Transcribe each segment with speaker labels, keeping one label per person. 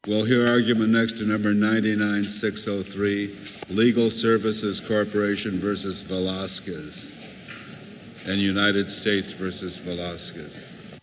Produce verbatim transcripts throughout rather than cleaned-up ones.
Speaker 1: We'll hear argument next to number ninety-nine six oh three, Legal Services Corporation versus Velasquez, and United States versus Velasquez.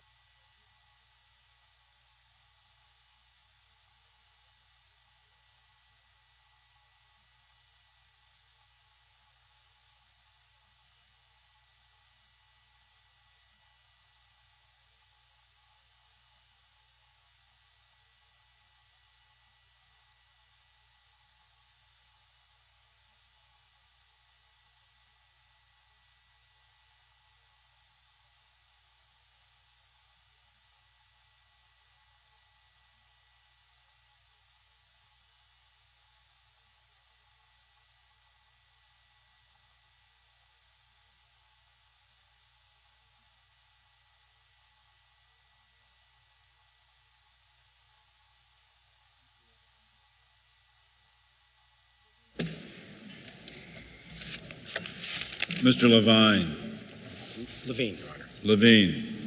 Speaker 1: Mister Levine.
Speaker 2: Levine, Your Honor.
Speaker 1: Levine.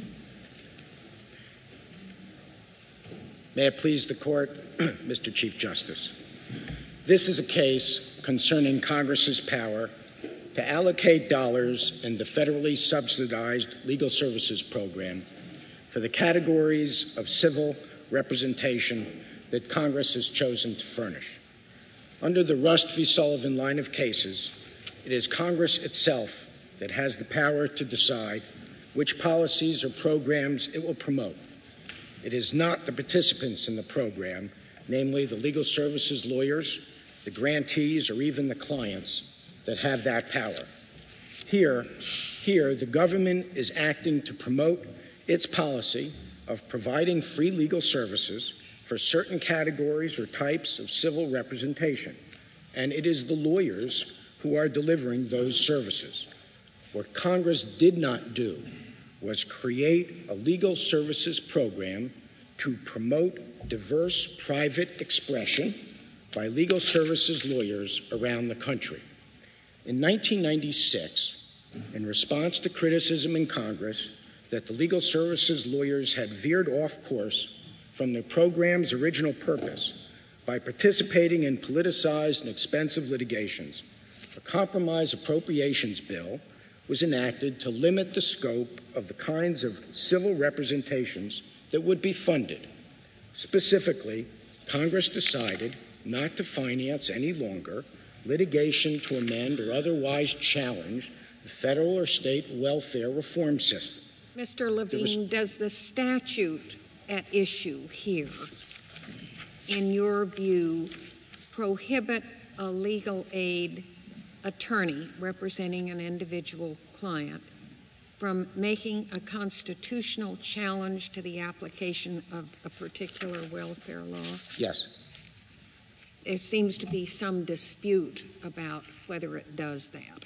Speaker 2: May it please the Court, Mister Chief Justice. This is a case concerning Congress's power to allocate dollars in the federally subsidized legal services program for the categories of civil representation that Congress has chosen to furnish. Under the Rust v. Sullivan line of cases, it is Congress itself that has the power to decide which policies or programs it will promote. It is not the participants in the program, namely the legal services lawyers, the grantees, or even the clients, that have that power. Here, here, the government is acting to promote its policy of providing free legal services for certain categories or types of civil representation, and it is the lawyers who are delivering those services. What Congress did not do was create a legal services program to promote diverse private expression by legal services lawyers around the country. In nineteen ninety-six, in response to criticism in Congress that the legal services lawyers had veered off course from the program's original purpose by participating in politicized and expensive litigations, a compromise appropriations bill was enacted to limit the scope of the kinds of civil representations that would be funded. Specifically, Congress decided not to finance any longer litigation to amend or otherwise challenge the federal or state welfare reform system.
Speaker 3: Mister Levine, was, does the statute at issue here, in your view, prohibit a legal aid attorney representing an individual client from making a constitutional challenge to the application of a particular welfare law?
Speaker 2: Yes.
Speaker 3: There seems to be some dispute about whether it does that.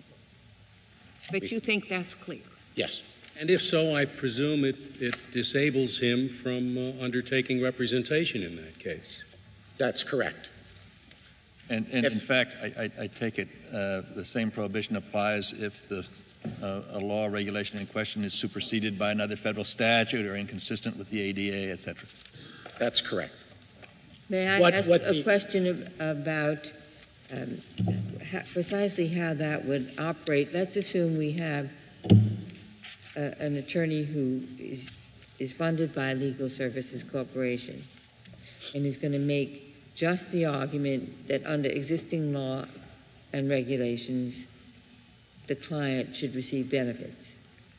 Speaker 3: But you think that's clear?
Speaker 2: Yes.
Speaker 4: And if so, I presume it, it disables him from uh, undertaking representation in that case.
Speaker 2: That's correct.
Speaker 5: And, and in fact, I, I, I take it uh, the same prohibition applies if the uh, a law or regulation in question is superseded by another federal statute or inconsistent with the A D A, et cetera.
Speaker 2: That's correct.
Speaker 6: May I
Speaker 2: what,
Speaker 6: ask
Speaker 2: what
Speaker 6: a
Speaker 2: the,
Speaker 6: question of, about um, how, precisely how that would operate? Let's assume we have uh, an attorney who is, is funded by a Legal Services Corporation and is going to make just the argument that under existing law and regulations, the client should receive benefits.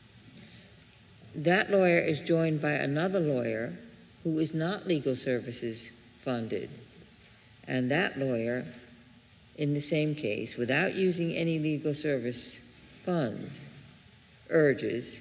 Speaker 6: That lawyer is joined by another lawyer who is not legal services funded, and that lawyer, in the same case, without using any legal service funds, urges,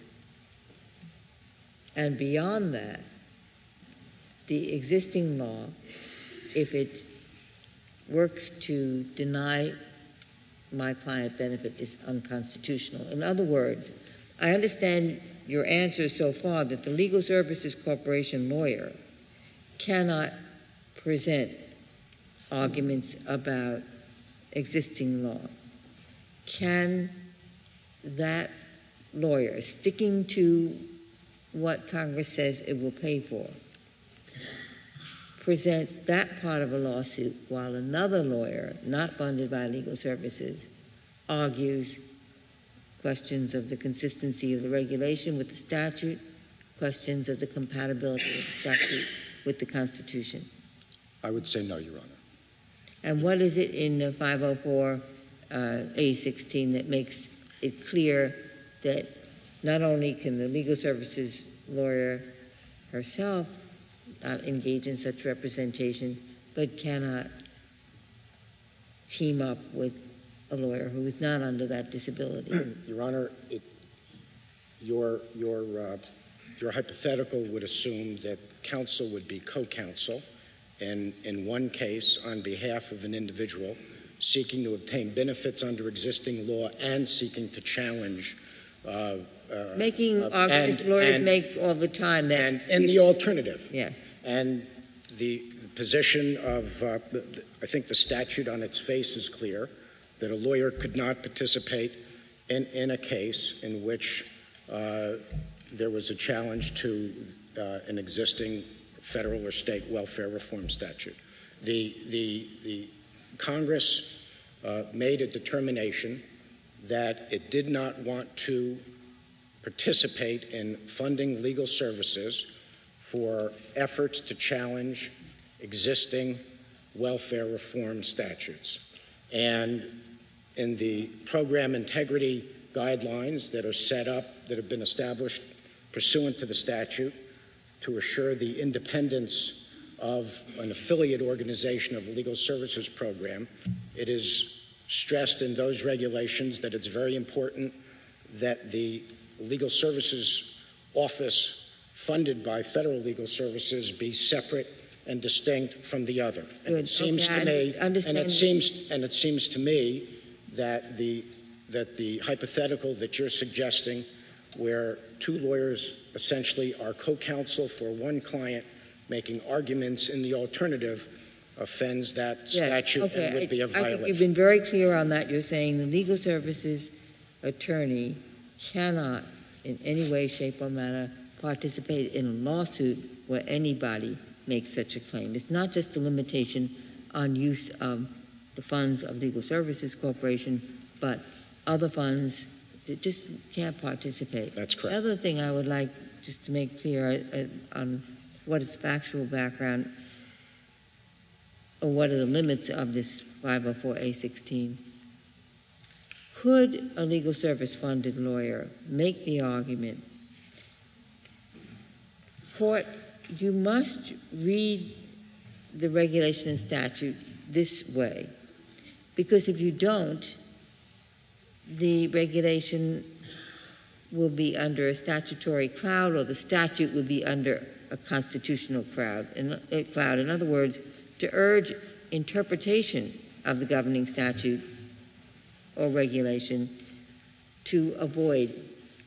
Speaker 6: and beyond that, the existing law, if it works to deny my client benefit, is unconstitutional. In other words, I understand your answer so far that the Legal Services Corporation lawyer cannot present arguments about existing law. Can that lawyer, sticking to what Congress says it will pay for, present that part of a lawsuit while another lawyer, not funded by legal services, argues questions of the consistency of the regulation with the statute, questions of the compatibility of the statute with the Constitution?
Speaker 2: I would say no, Your Honor.
Speaker 6: And what is it in the five oh four A sixteen that makes it clear that not only can the legal services lawyer herself not engage in such representation, but cannot team up with a lawyer who is not under that disability?
Speaker 2: Your Honor, it, your, your, uh, your hypothetical would assume that counsel would be co-counsel, and in one case, on behalf of an individual seeking to obtain benefits under existing law and seeking to challenge uh, uh,
Speaker 6: Making
Speaker 2: uh,
Speaker 6: arguments
Speaker 2: and-
Speaker 6: lawyers
Speaker 2: and-
Speaker 6: make all the time that.
Speaker 2: And, and the alternative.
Speaker 6: Yes.
Speaker 2: And the position of, uh, I think the statute on its face is clear, that a lawyer could not participate in, in a case in which uh, there was a challenge to uh, an existing federal or state welfare reform statute. The, the, the Congress uh, made a determination that it did not want to participate in funding legal services for efforts to challenge existing welfare reform statutes. And in the program integrity guidelines that are set up, that have been established pursuant to the statute to assure the independence of an affiliate organization of a legal services program, it is stressed in those regulations that it's very important that the legal services office funded by federal legal services be separate and distinct from the other. And
Speaker 6: Good.
Speaker 2: it seems
Speaker 6: Okay,
Speaker 2: to me,
Speaker 6: I understand.
Speaker 2: and it seems, and it seems to me that the that the hypothetical that you're suggesting, where two lawyers essentially are co-counsel for one client making arguments in the alternative, offends that
Speaker 6: Yeah,
Speaker 2: statute
Speaker 6: okay.
Speaker 2: and would be a
Speaker 6: I, I think you've
Speaker 2: violation.
Speaker 6: been very clear on that. You're saying the legal services attorney cannot in any way, shape, or manner participate in a lawsuit where anybody makes such a claim. It's not just a limitation on use of the funds of Legal Services Corporation, but other funds that just can't participate.
Speaker 2: That's
Speaker 6: The
Speaker 2: correct.
Speaker 6: other thing I would like just to make clear uh, on what is factual background or what are the limits of this five oh four A sixteen. Could a legal service funded lawyer make the argument, court, you must read the regulation and statute this way, because if you don't, the regulation will be under a statutory cloud, or the statute will be under a constitutional cloud. In, a cloud. In other words, to urge interpretation of the governing statute or regulation to avoid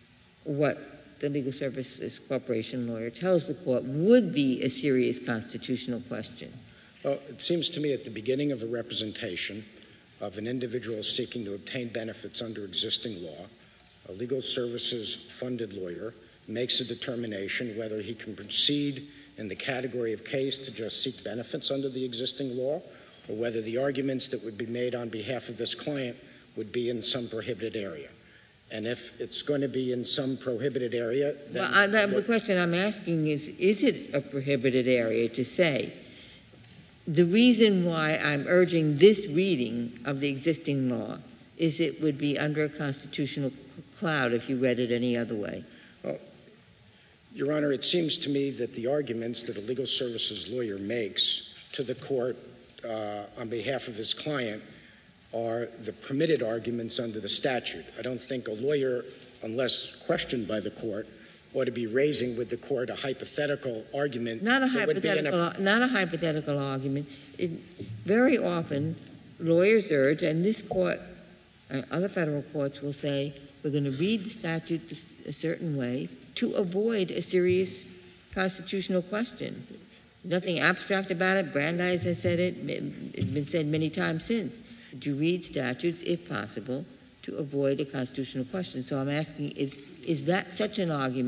Speaker 6: what the Legal Services Corporation lawyer tells the court would be a serious constitutional question.
Speaker 2: Well, it seems to me at the beginning of a representation of an individual seeking to obtain benefits under existing law, a legal services funded lawyer makes a determination whether he can proceed in the category of case to just seek benefits under the existing law, or whether the arguments that would be made on behalf of this client would be in some prohibited area. And if it's going to be in some prohibited area, then...
Speaker 6: Well, I, that, the question I'm asking is, is it a prohibited area to say? The reason why I'm urging this reading of the existing law is it would be under a constitutional cloud if you read it any other way.
Speaker 2: Well, Your Honor, it seems to me that the arguments that a legal services lawyer makes to the court uh, on behalf of his client are the permitted arguments under the statute. I don't think a lawyer, unless questioned by the court, ought to be raising with the court a hypothetical argument.
Speaker 6: Not a
Speaker 2: that would be in
Speaker 6: hypothetical, not a hypothetical argument. It, very often, lawyers urge, and this court, uh, other federal courts will say, we're going to read the statute a certain way to avoid a serious constitutional question. Nothing abstract about it. Brandeis has said it. It's been said many times since. To read statutes, if possible, to avoid a constitutional question. So I'm asking, is, is that such an argument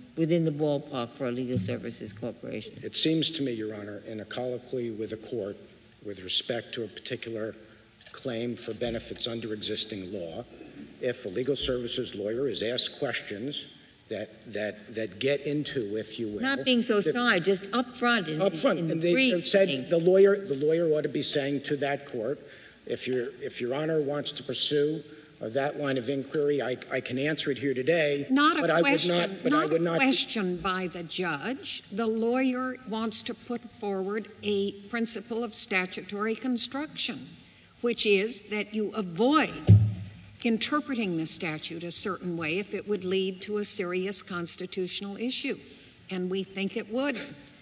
Speaker 6: within the ballpark for a legal services corporation?
Speaker 2: It seems to me, Your Honor, in a colloquy with a court with respect to a particular claim for benefits under existing law, if a legal services lawyer is asked questions that that that get into, if you will,
Speaker 6: Not being so
Speaker 2: the,
Speaker 6: shy, just up front in,
Speaker 2: up front,
Speaker 6: in the
Speaker 2: and they
Speaker 6: brief
Speaker 2: said
Speaker 6: thing.
Speaker 2: the lawyer the lawyer ought to be saying to that court, if your if Your Honor wants to pursue uh, that line of inquiry, I, I can answer it here today.
Speaker 3: Not a
Speaker 2: but I
Speaker 3: question,
Speaker 2: would not, but
Speaker 3: not
Speaker 2: I would
Speaker 3: a
Speaker 2: not
Speaker 3: question by the judge. The lawyer wants to put forward a principle of statutory construction, which is that you avoid interpreting the statute a certain way if it would lead to a serious constitutional issue. And we think it would,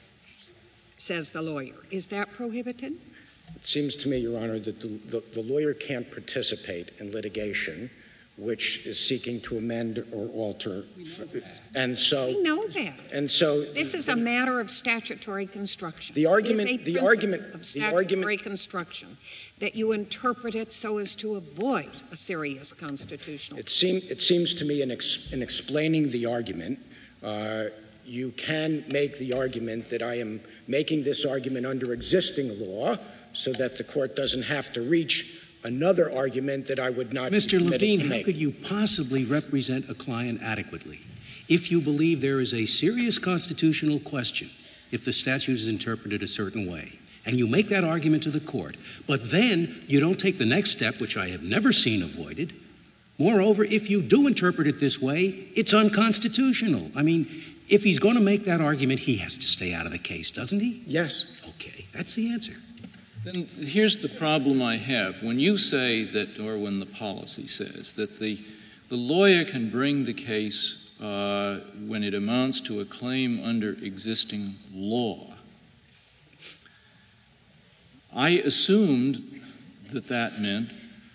Speaker 3: says the lawyer. Is that prohibited?
Speaker 2: It seems to me, Your Honor, that the, the, the lawyer can't participate in litigation which is seeking to amend or alter. And so
Speaker 3: We know that.
Speaker 2: And so
Speaker 3: This is a matter of statutory construction.
Speaker 2: The argument-
Speaker 3: It is a
Speaker 2: the
Speaker 3: principle
Speaker 2: argument-
Speaker 3: of
Speaker 2: the
Speaker 3: statutory
Speaker 2: argument-
Speaker 3: construction that you interpret it so as to avoid a serious constitutional.
Speaker 2: It, seem, it seems to me in, ex, in explaining the argument, uh, you can make the argument that I am making this argument under existing law so that the court doesn't have to reach another argument that I would not
Speaker 7: Mister
Speaker 2: be permitted
Speaker 7: Levine,
Speaker 2: to
Speaker 7: how
Speaker 2: make.
Speaker 7: could you possibly represent a client adequately if you believe there is a serious constitutional question if the statute is interpreted a certain way? And you make that argument to the court, but then you don't take the next step, which I have never seen avoided. Moreover, if you do interpret it this way, it's unconstitutional. I mean, if he's going to make that argument, he has to stay out of the case, doesn't he?
Speaker 2: Yes.
Speaker 7: Okay, that's the answer.
Speaker 8: Then here's the problem I have. When you say that, or when the policy says, that the, the lawyer can bring the case uh, when it amounts to a claim under existing law, I assumed that that meant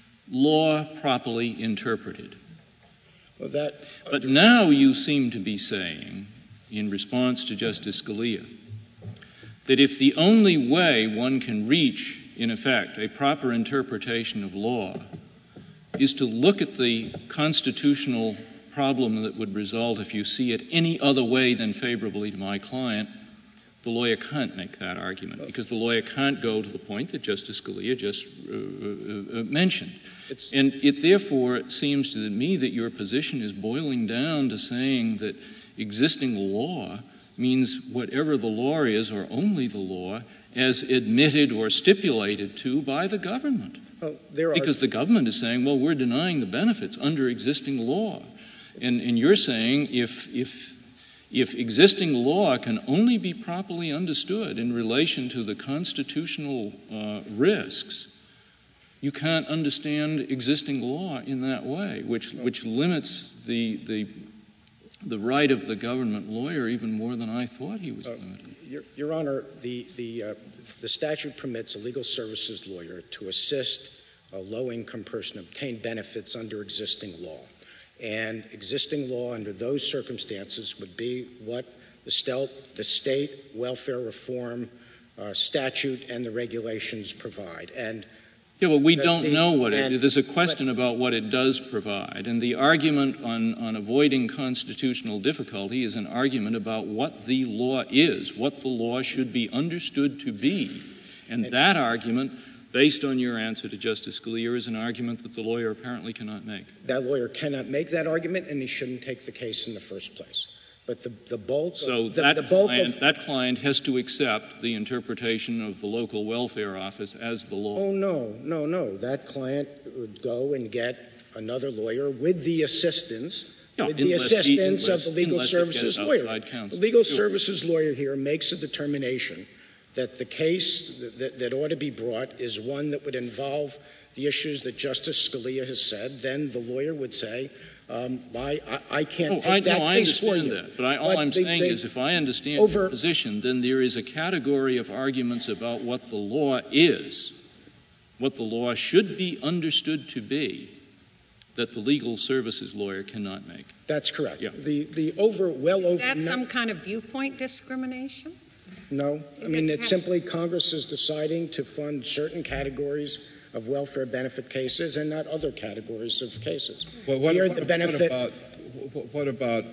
Speaker 8: law properly interpreted.
Speaker 2: Well, that,
Speaker 8: But now you seem to be saying, in response to Justice Scalia, that if the only way one can reach, in effect, a proper interpretation of law is to look at the constitutional problem that would result if you see it any other way than favorably to my client, the lawyer can't make that argument, because the lawyer can't go to the point that Justice Scalia just uh, uh, mentioned.
Speaker 2: It's,
Speaker 8: and it therefore seems to me that your position is boiling down to saying that existing law means whatever the law is, or only the law, as admitted or stipulated to by the government.
Speaker 2: well, there are,
Speaker 8: Because the government is saying, well, we're denying the benefits under existing law. And, and you're saying if, if, if existing law can only be properly understood in relation to the constitutional uh, risks, you can't understand existing law in that way, which, which limits the, the the right of the government lawyer even more than I thought he was
Speaker 2: uh,
Speaker 8: limited.
Speaker 2: Your, Your Honor, the, the, uh, the statute permits a legal services lawyer to assist a low-income person obtain benefits under existing law. And existing law under those circumstances would be what the, stel- the state welfare reform uh, statute and the regulations provide. And
Speaker 8: Yeah, well, we
Speaker 2: the,
Speaker 8: don't
Speaker 2: the,
Speaker 8: know what
Speaker 2: and,
Speaker 8: it, there's a question
Speaker 2: but,
Speaker 8: about what it does provide. And the argument on, on avoiding constitutional difficulty is an argument about what the law is, what the law should be understood to be. And, and that argument, based on your answer to Justice Scalia, is an argument that the lawyer apparently cannot make.
Speaker 2: That lawyer cannot make that argument, and he shouldn't take the case in the first place. But the, the bulk
Speaker 8: so
Speaker 2: of, the,
Speaker 8: that,
Speaker 2: the bulk
Speaker 8: client,
Speaker 2: of,
Speaker 8: that client has to accept the interpretation of the local welfare office as the law.
Speaker 2: Oh, no, no, no. That client would go and get another lawyer with the assistance,
Speaker 8: Yeah,
Speaker 2: with the
Speaker 8: unless
Speaker 2: assistance
Speaker 8: he, unless,
Speaker 2: of the legal
Speaker 8: unless it gets
Speaker 2: services lawyer.
Speaker 8: outside counsel.
Speaker 2: The legal
Speaker 8: Sure.
Speaker 2: services lawyer here makes a determination that the case that, that ought to be brought is one that would involve the issues that Justice Scalia has said. Then the lawyer would say, um, I, I, I can't
Speaker 8: Oh,
Speaker 2: take
Speaker 8: I,
Speaker 2: that
Speaker 8: no, I
Speaker 2: case for
Speaker 8: understand
Speaker 2: you.
Speaker 8: that. But I, all
Speaker 2: But
Speaker 8: I'm
Speaker 2: they-
Speaker 8: saying
Speaker 2: they-
Speaker 8: is if I understand
Speaker 2: over-
Speaker 8: your position, then there is a category of arguments about what the law is, what the law should be understood to be, that the legal services lawyer cannot make.
Speaker 2: That's correct.
Speaker 8: Yeah.
Speaker 2: The, the over, well
Speaker 3: Is
Speaker 2: over...
Speaker 3: that
Speaker 2: no-
Speaker 3: some kind of viewpoint discrimination?
Speaker 2: No, I mean, it's
Speaker 3: Have-
Speaker 2: simply Congress is deciding to fund certain categories of welfare benefit cases and not other categories of cases.
Speaker 1: Well, what,
Speaker 2: Here,
Speaker 1: what,
Speaker 2: the benefit-
Speaker 1: what about, what about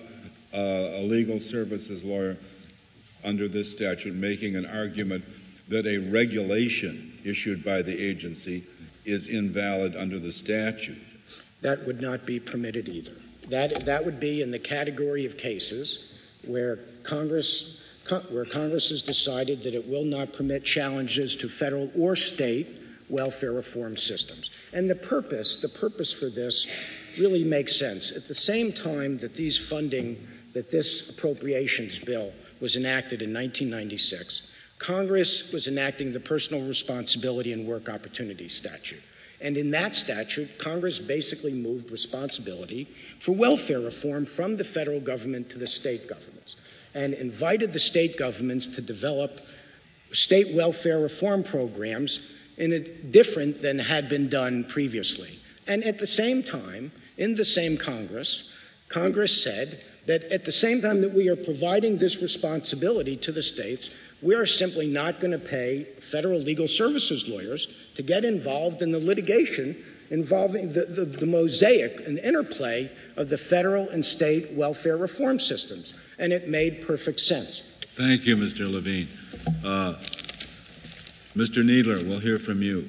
Speaker 1: uh, a legal services lawyer under this statute making an argument that a regulation issued by the agency is invalid under the statute?
Speaker 2: That would not be permitted either. That, that would be in the category of cases where Congress where Congress has decided that it will not permit challenges to federal or state welfare reform systems. And the purpose, the purpose for this really makes sense. At the same time that these funding, that this appropriations bill was enacted in nineteen ninety-six, Congress was enacting the Personal Responsibility and Work Opportunity Statute. And in that statute, Congress basically moved responsibility for welfare reform from the federal government to the state governments, and invited the state governments to develop state welfare reform programs in a different than had been done previously. And at the same time, in the same Congress, Congress said that at the same time that we are providing this responsibility to the states, we are simply not going to pay federal legal services lawyers to get involved in the litigation involving the, the, the mosaic and interplay of the federal and state welfare reform systems. And it made perfect sense.
Speaker 1: Thank you, Mister Levine. Uh, Mister Kneedler, we'll hear from you.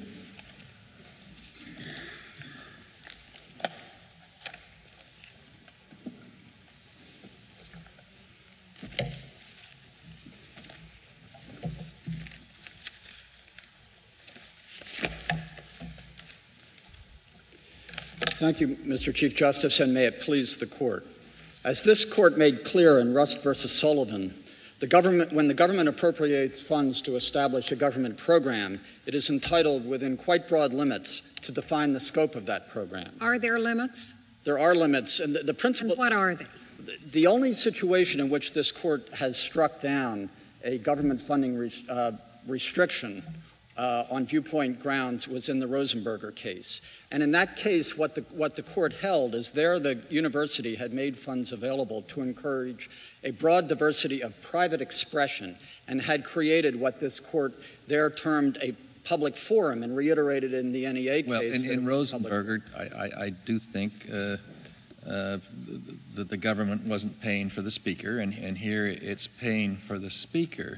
Speaker 9: Thank you, Mister Chief Justice, and may it please the Court. As this Court made clear in Rust versus Sullivan, the government, when the government appropriates funds to establish a government program, it is entitled, within quite broad limits, to define the scope of that program.
Speaker 3: Are there limits?
Speaker 9: There are limits, and the, the principle—
Speaker 3: And what are they?
Speaker 9: The, the only situation in which this Court has struck down a government funding res, uh, restriction Uh, on viewpoint grounds was in the Rosenberger case. And in that case, what the, what the court held is there the university had made funds available to encourage a broad diversity of private expression and had created what this court there termed a public forum and reiterated in the N E A case.
Speaker 5: Well, in, in Rosenberger,
Speaker 9: I,
Speaker 5: I, I do think uh, uh, that the government wasn't paying for the speaker, and, and here it's paying for the speaker.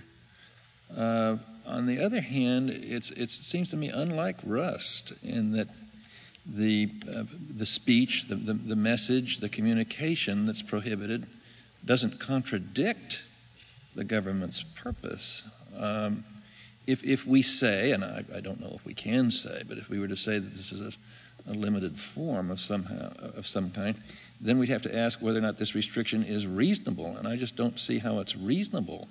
Speaker 5: Uh, On the other hand, it's, it seems to me unlike Rust in that the, uh, the speech, the, the, the message, the communication that's prohibited doesn't contradict the government's purpose. Um, if, if we say, and I, I don't know if we can say, but if we were to say that this is a, a limited form of, somehow, of some kind, then we'd have to ask whether or not this restriction is reasonable, and I just don't see how it's reasonable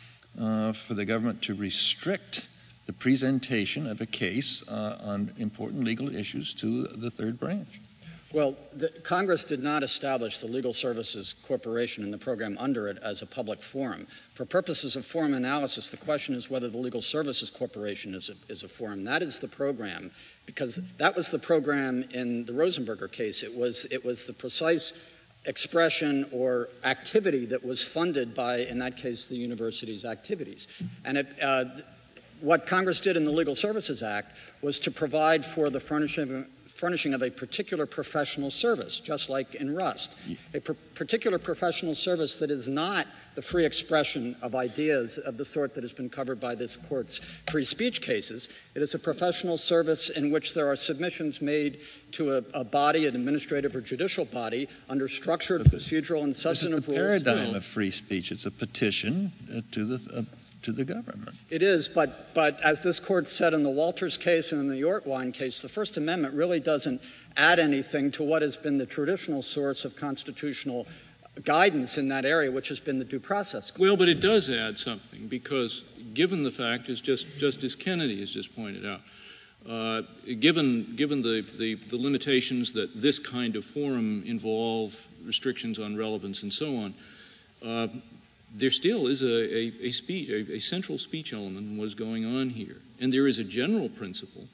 Speaker 5: Uh, for the government to restrict the presentation of a case uh, on important legal issues to the third branch.
Speaker 9: Well, the, Congress did not establish the Legal Services Corporation and the program under it as a public forum. For purposes of forum analysis, the question is whether the Legal Services Corporation is a, is a forum. That is the program, because that was the program in the Rosenberger case. It was, it was the precise expression or activity that was funded by, in that case, the university's activities. And it, uh, what Congress did in the Legal Services Act was to provide for the furnishing, furnishing of a particular professional service, just like in Rust. A pr- particular professional service that is not the free expression of ideas of the sort that has been covered by this court's free speech cases. It is a professional service in which there are submissions made to a, a body, an administrative or judicial body, under structured, procedural, and substantive rules.
Speaker 5: This is the paradigm of free speech. It's a petition uh, to the uh, to the government.
Speaker 9: It is, but but as this court said in the Walters case and in the Yorkwine case, the First Amendment really doesn't add anything to what has been the traditional source of constitutional guidance in that area, which has been the due process clause.
Speaker 8: Well, but it does add something, because given the fact, as just Justice Kennedy has just pointed out, uh, given given the, the, the limitations that this kind of forum involve, restrictions on relevance and so on, uh, there still is a, a, a, speech, a, a central speech element in what is going on here. And there is a general principle,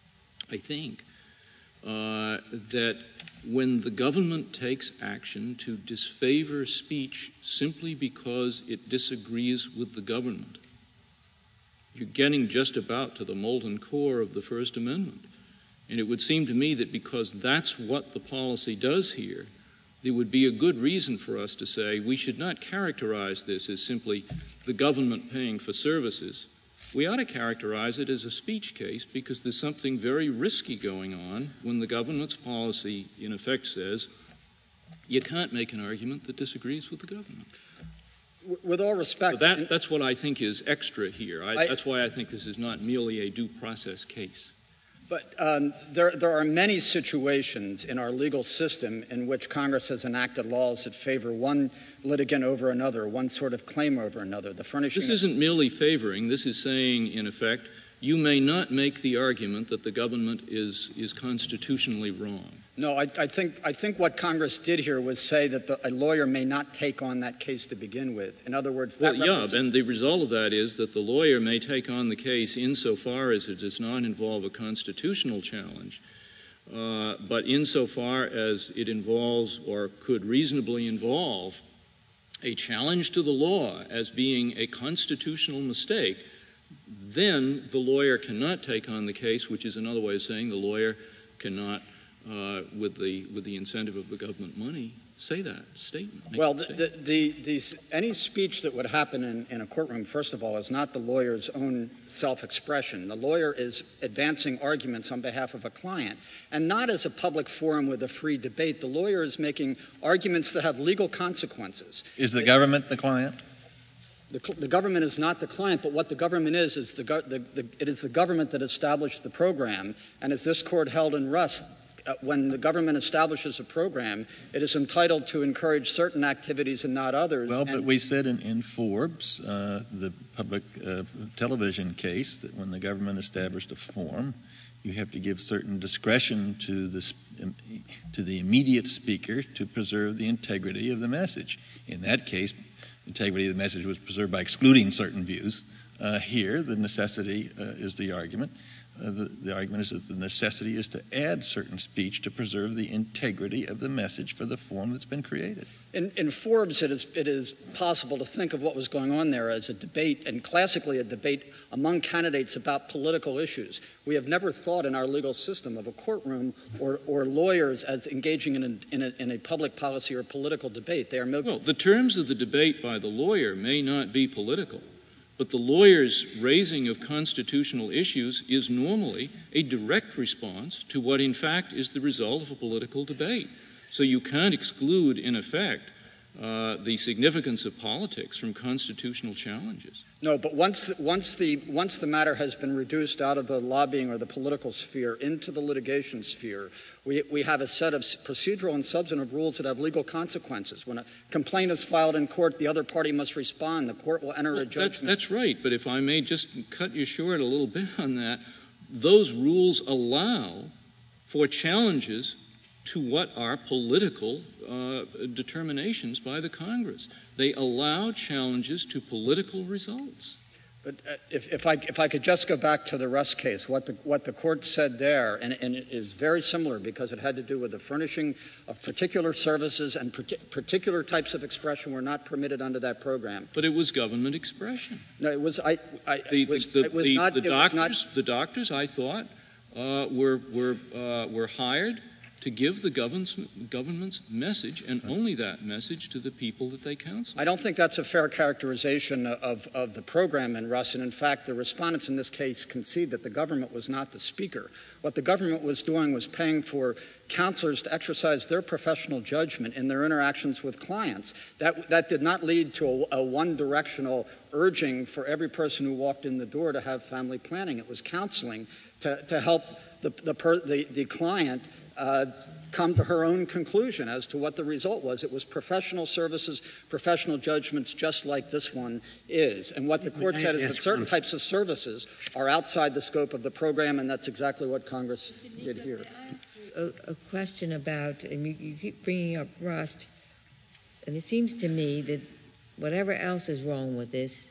Speaker 8: I think, uh, that when the government takes action to disfavor speech simply because it disagrees with the government, you're getting just about to the molten core of the First Amendment. And it would seem to me that because that's what the policy does here, there would be a good reason for us to say we should not characterize this as simply the government paying for services. We ought to characterize it as a speech case because there's something very risky going on when the government's policy, in effect, says you can't make an argument that disagrees with the government.
Speaker 9: With all respect,
Speaker 8: so that, that's what I think is extra here. I,
Speaker 9: I,
Speaker 8: that's why I think this is not merely a due process case.
Speaker 9: But um, there, there are many situations in our legal system in which Congress has enacted laws that favor one litigant over another, one sort of claim over another. The furnishing.
Speaker 8: This isn't merely favoring. This is saying, in effect, you may not make the argument that the government is is constitutionally wrong.
Speaker 9: No, I, I think I think what Congress did here was say that the, a lawyer may not take on that case to begin with. In other words, that
Speaker 8: well, yeah, and the result of that is that the lawyer may take on the case insofar as it does not involve a constitutional challenge, uh, but insofar as it involves or could reasonably involve a challenge to the law as being a constitutional mistake, then the lawyer cannot take on the case, which is another way of saying the lawyer cannot, uh, with the with the incentive of the government money, say that statement.
Speaker 9: Well, the, the, the, the, any speech that would happen in, in a courtroom, first of all, is not the lawyer's own self-expression. The lawyer is advancing arguments on behalf of a client, and not as a public forum with a free debate. The lawyer is making arguments that have legal consequences.
Speaker 5: Is the government the client?
Speaker 9: The, the government is not the client, but what the government is, is the, the, the, it is the government that established the program, and as this court held in Rust, Uh, when the government establishes a program, it is entitled to encourage certain activities and not others.
Speaker 5: Well,
Speaker 9: and
Speaker 5: but we said in, in Forbes, uh, the public uh, television case, that when the government established a forum, you have to give certain discretion to the, to the immediate speaker to preserve the integrity of the message. In that case, integrity of the message was preserved by excluding certain views. Uh, here, the necessity uh, is the argument. Uh, the, the argument is that the necessity is to add certain speech to preserve the integrity of the message for the form that's been created.
Speaker 9: In, in Forbes, it is, it is possible to think of what was going on there as a debate, and classically a debate among candidates about political issues. We have never thought in our legal system of a courtroom or, or lawyers as engaging in a, in, a, in a public policy or political debate. They are milk-
Speaker 8: well, the terms of the debate by the lawyer may not be political. But the lawyer's raising of constitutional issues is normally a direct response to what, in fact, is the result of a political debate. So you can't exclude, in effect, uh, the significance of politics from constitutional challenges.
Speaker 9: No, but once, once, the, once the matter has been reduced out of the lobbying or the political sphere into the litigation sphere, we, we have a set of procedural and substantive rules that have legal consequences. When a complaint is filed in court, the other party must respond. The court will enter
Speaker 8: well,
Speaker 9: a judgment.
Speaker 8: That's, that's right, but if I may just cut you short a little bit on that, those rules allow for challenges to what are political uh, determinations by the Congress. They allow challenges to political results.
Speaker 9: But uh, if, if, I, if I could just go back to the Rust case, what the, what the court said there, and, and it is very similar because it had to do with the furnishing of particular services and partic- particular types of expression were not permitted under that program.
Speaker 8: But it was government expression.
Speaker 9: No, it was, I, I,
Speaker 8: the,
Speaker 9: it was,
Speaker 8: the,
Speaker 9: it was
Speaker 8: the,
Speaker 9: not,
Speaker 8: the
Speaker 9: it
Speaker 8: doctors,
Speaker 9: was not,
Speaker 8: the doctors, I thought, uh, were, were, uh, were hired to give the government's, government's message, and only that message, to the people that they counsel.
Speaker 9: I don't think that's a fair characterization of, of the program in Russ, and in fact, the respondents in this case concede that the government was not the speaker. What the government was doing was paying for counselors to exercise their professional judgment in their interactions with clients. That, that did not lead to a, a one-directional urging for every person who walked in the door to have family planning. It was counseling to, to help the, the, per, the, the client Uh, come to her own conclusion as to what the result was. It was professional services, professional judgments, just like this one is. And what the court said is that certain types of services are outside the scope of the program, and that's exactly what Congress did here.
Speaker 6: A, a question about, and you, you keep bringing up Rust, and it seems to me that whatever else is wrong with this,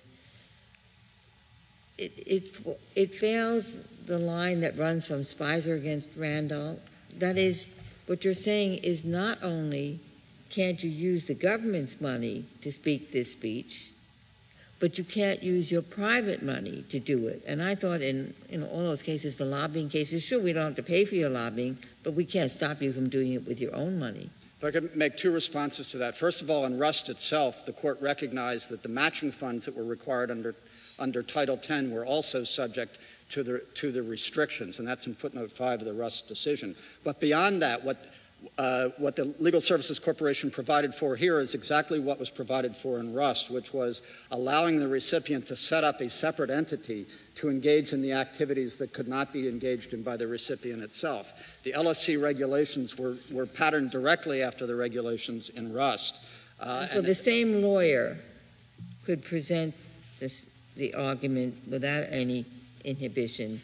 Speaker 6: it, it, it fails the line that runs from Spicer against Randall. That is, what you're saying is not only can't you use the government's money to speak this speech, but you can't use your private money to do it. And I thought in, in all those cases, the lobbying cases, sure, we don't have to pay for your lobbying, but we can't stop you from doing it with your own money.
Speaker 9: If I could make two responses to that. First of all, in Rust itself, the court recognized that the matching funds that were required under, under Title ten were also subject to the, to the restrictions, and that's in footnote five of the Rust decision. But beyond that, what, uh, what the Legal Services Corporation provided for here is exactly what was provided for in Rust, which was allowing the recipient to set up a separate entity to engage in the activities that could not be engaged in by the recipient itself. The L S C regulations were, were patterned directly after the regulations in Rust. Uh,
Speaker 6: So
Speaker 9: and
Speaker 6: the same lawyer could present this, the argument without any inhibition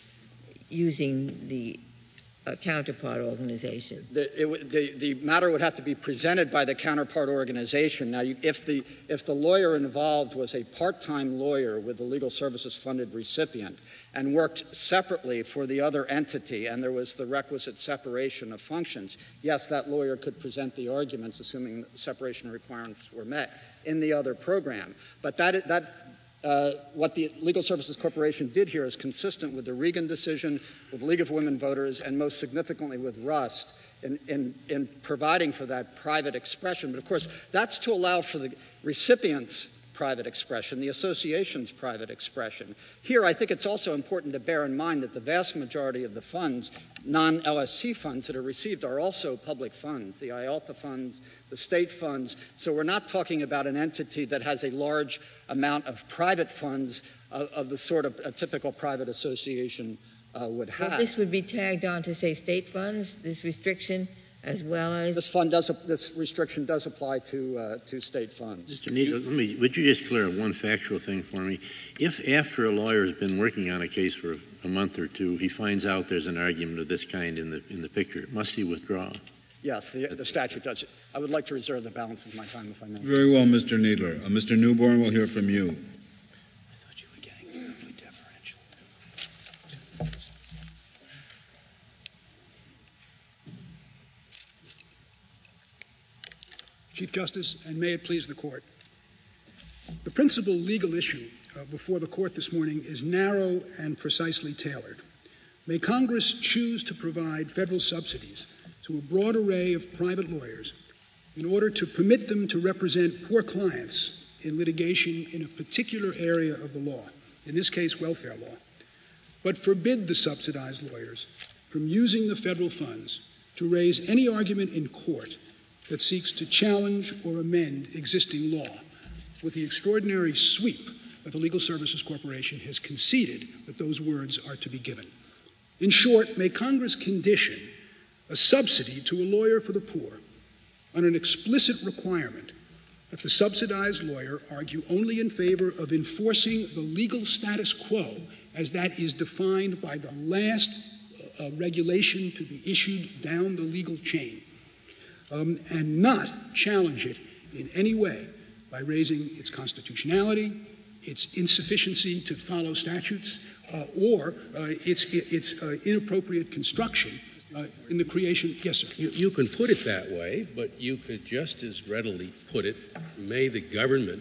Speaker 6: using the uh, counterpart organization.
Speaker 9: The, it, would- the, the matter would have to be presented by the counterpart organization. Now, you, if, the, if the lawyer involved was a part-time lawyer with the legal services funded recipient and worked separately for the other entity and there was the requisite separation of functions, yes, that lawyer could present the arguments, assuming separation requirements were met, in the other program. But that, that Uh, what the Legal Services Corporation did here is consistent with the Regan decision, with League of Women Voters, and most significantly with Rust in, in, in providing for that private expression. But of course, that's to allow for the recipient's private expression, the association's private expression. Here, I think it's also important to bear in mind that the vast majority of the funds, non-L S C funds that are received, are also public funds, the I A L T A funds, the state funds. So we're not talking about an entity that has a large amount of private funds of, of the sort of a typical private association uh, would have.
Speaker 6: Well, this would be tagged on to, say, state funds, this restriction, as well as...
Speaker 9: This fund does, this restriction does apply to, uh, to state funds.
Speaker 10: Mister Needle, let me, would you just clear up one factual thing for me? If after a lawyer has been working on a case for a month or two, he finds out there's an argument of this kind in the, in the picture, must he withdraw?
Speaker 9: Yes, the, the statute does it. I would like to reserve the balance of my time, if I may.
Speaker 1: Very well, Mister Needler. Uh, Mister Newborn, we'll hear from you.
Speaker 10: I thought you were getting terribly deferential.
Speaker 11: Chief Justice, and may it please the Court. The principal legal issue uh, before the Court this morning is narrow and precisely tailored. May Congress choose to provide federal subsidies to a broad array of private lawyers in order to permit them to represent poor clients in litigation in a particular area of the law, in this case, welfare law, but forbid the subsidized lawyers from using the federal funds to raise any argument in court that seeks to challenge or amend existing law, with the extraordinary sweep that the Legal Services Corporation has conceded that those words are to be given. In short, may Congress condition a subsidy to a lawyer for the poor on an explicit requirement that the subsidized lawyer argue only in favor of enforcing the legal status quo as that is defined by the last uh, regulation to be issued down the legal chain, um, and not challenge it in any way by raising its constitutionality, its insufficiency to follow statutes, uh, or uh, its, its uh, inappropriate construction uh, in the creation. Yes, sir.
Speaker 7: You, you can put it that way, but you could just as readily put it, may the government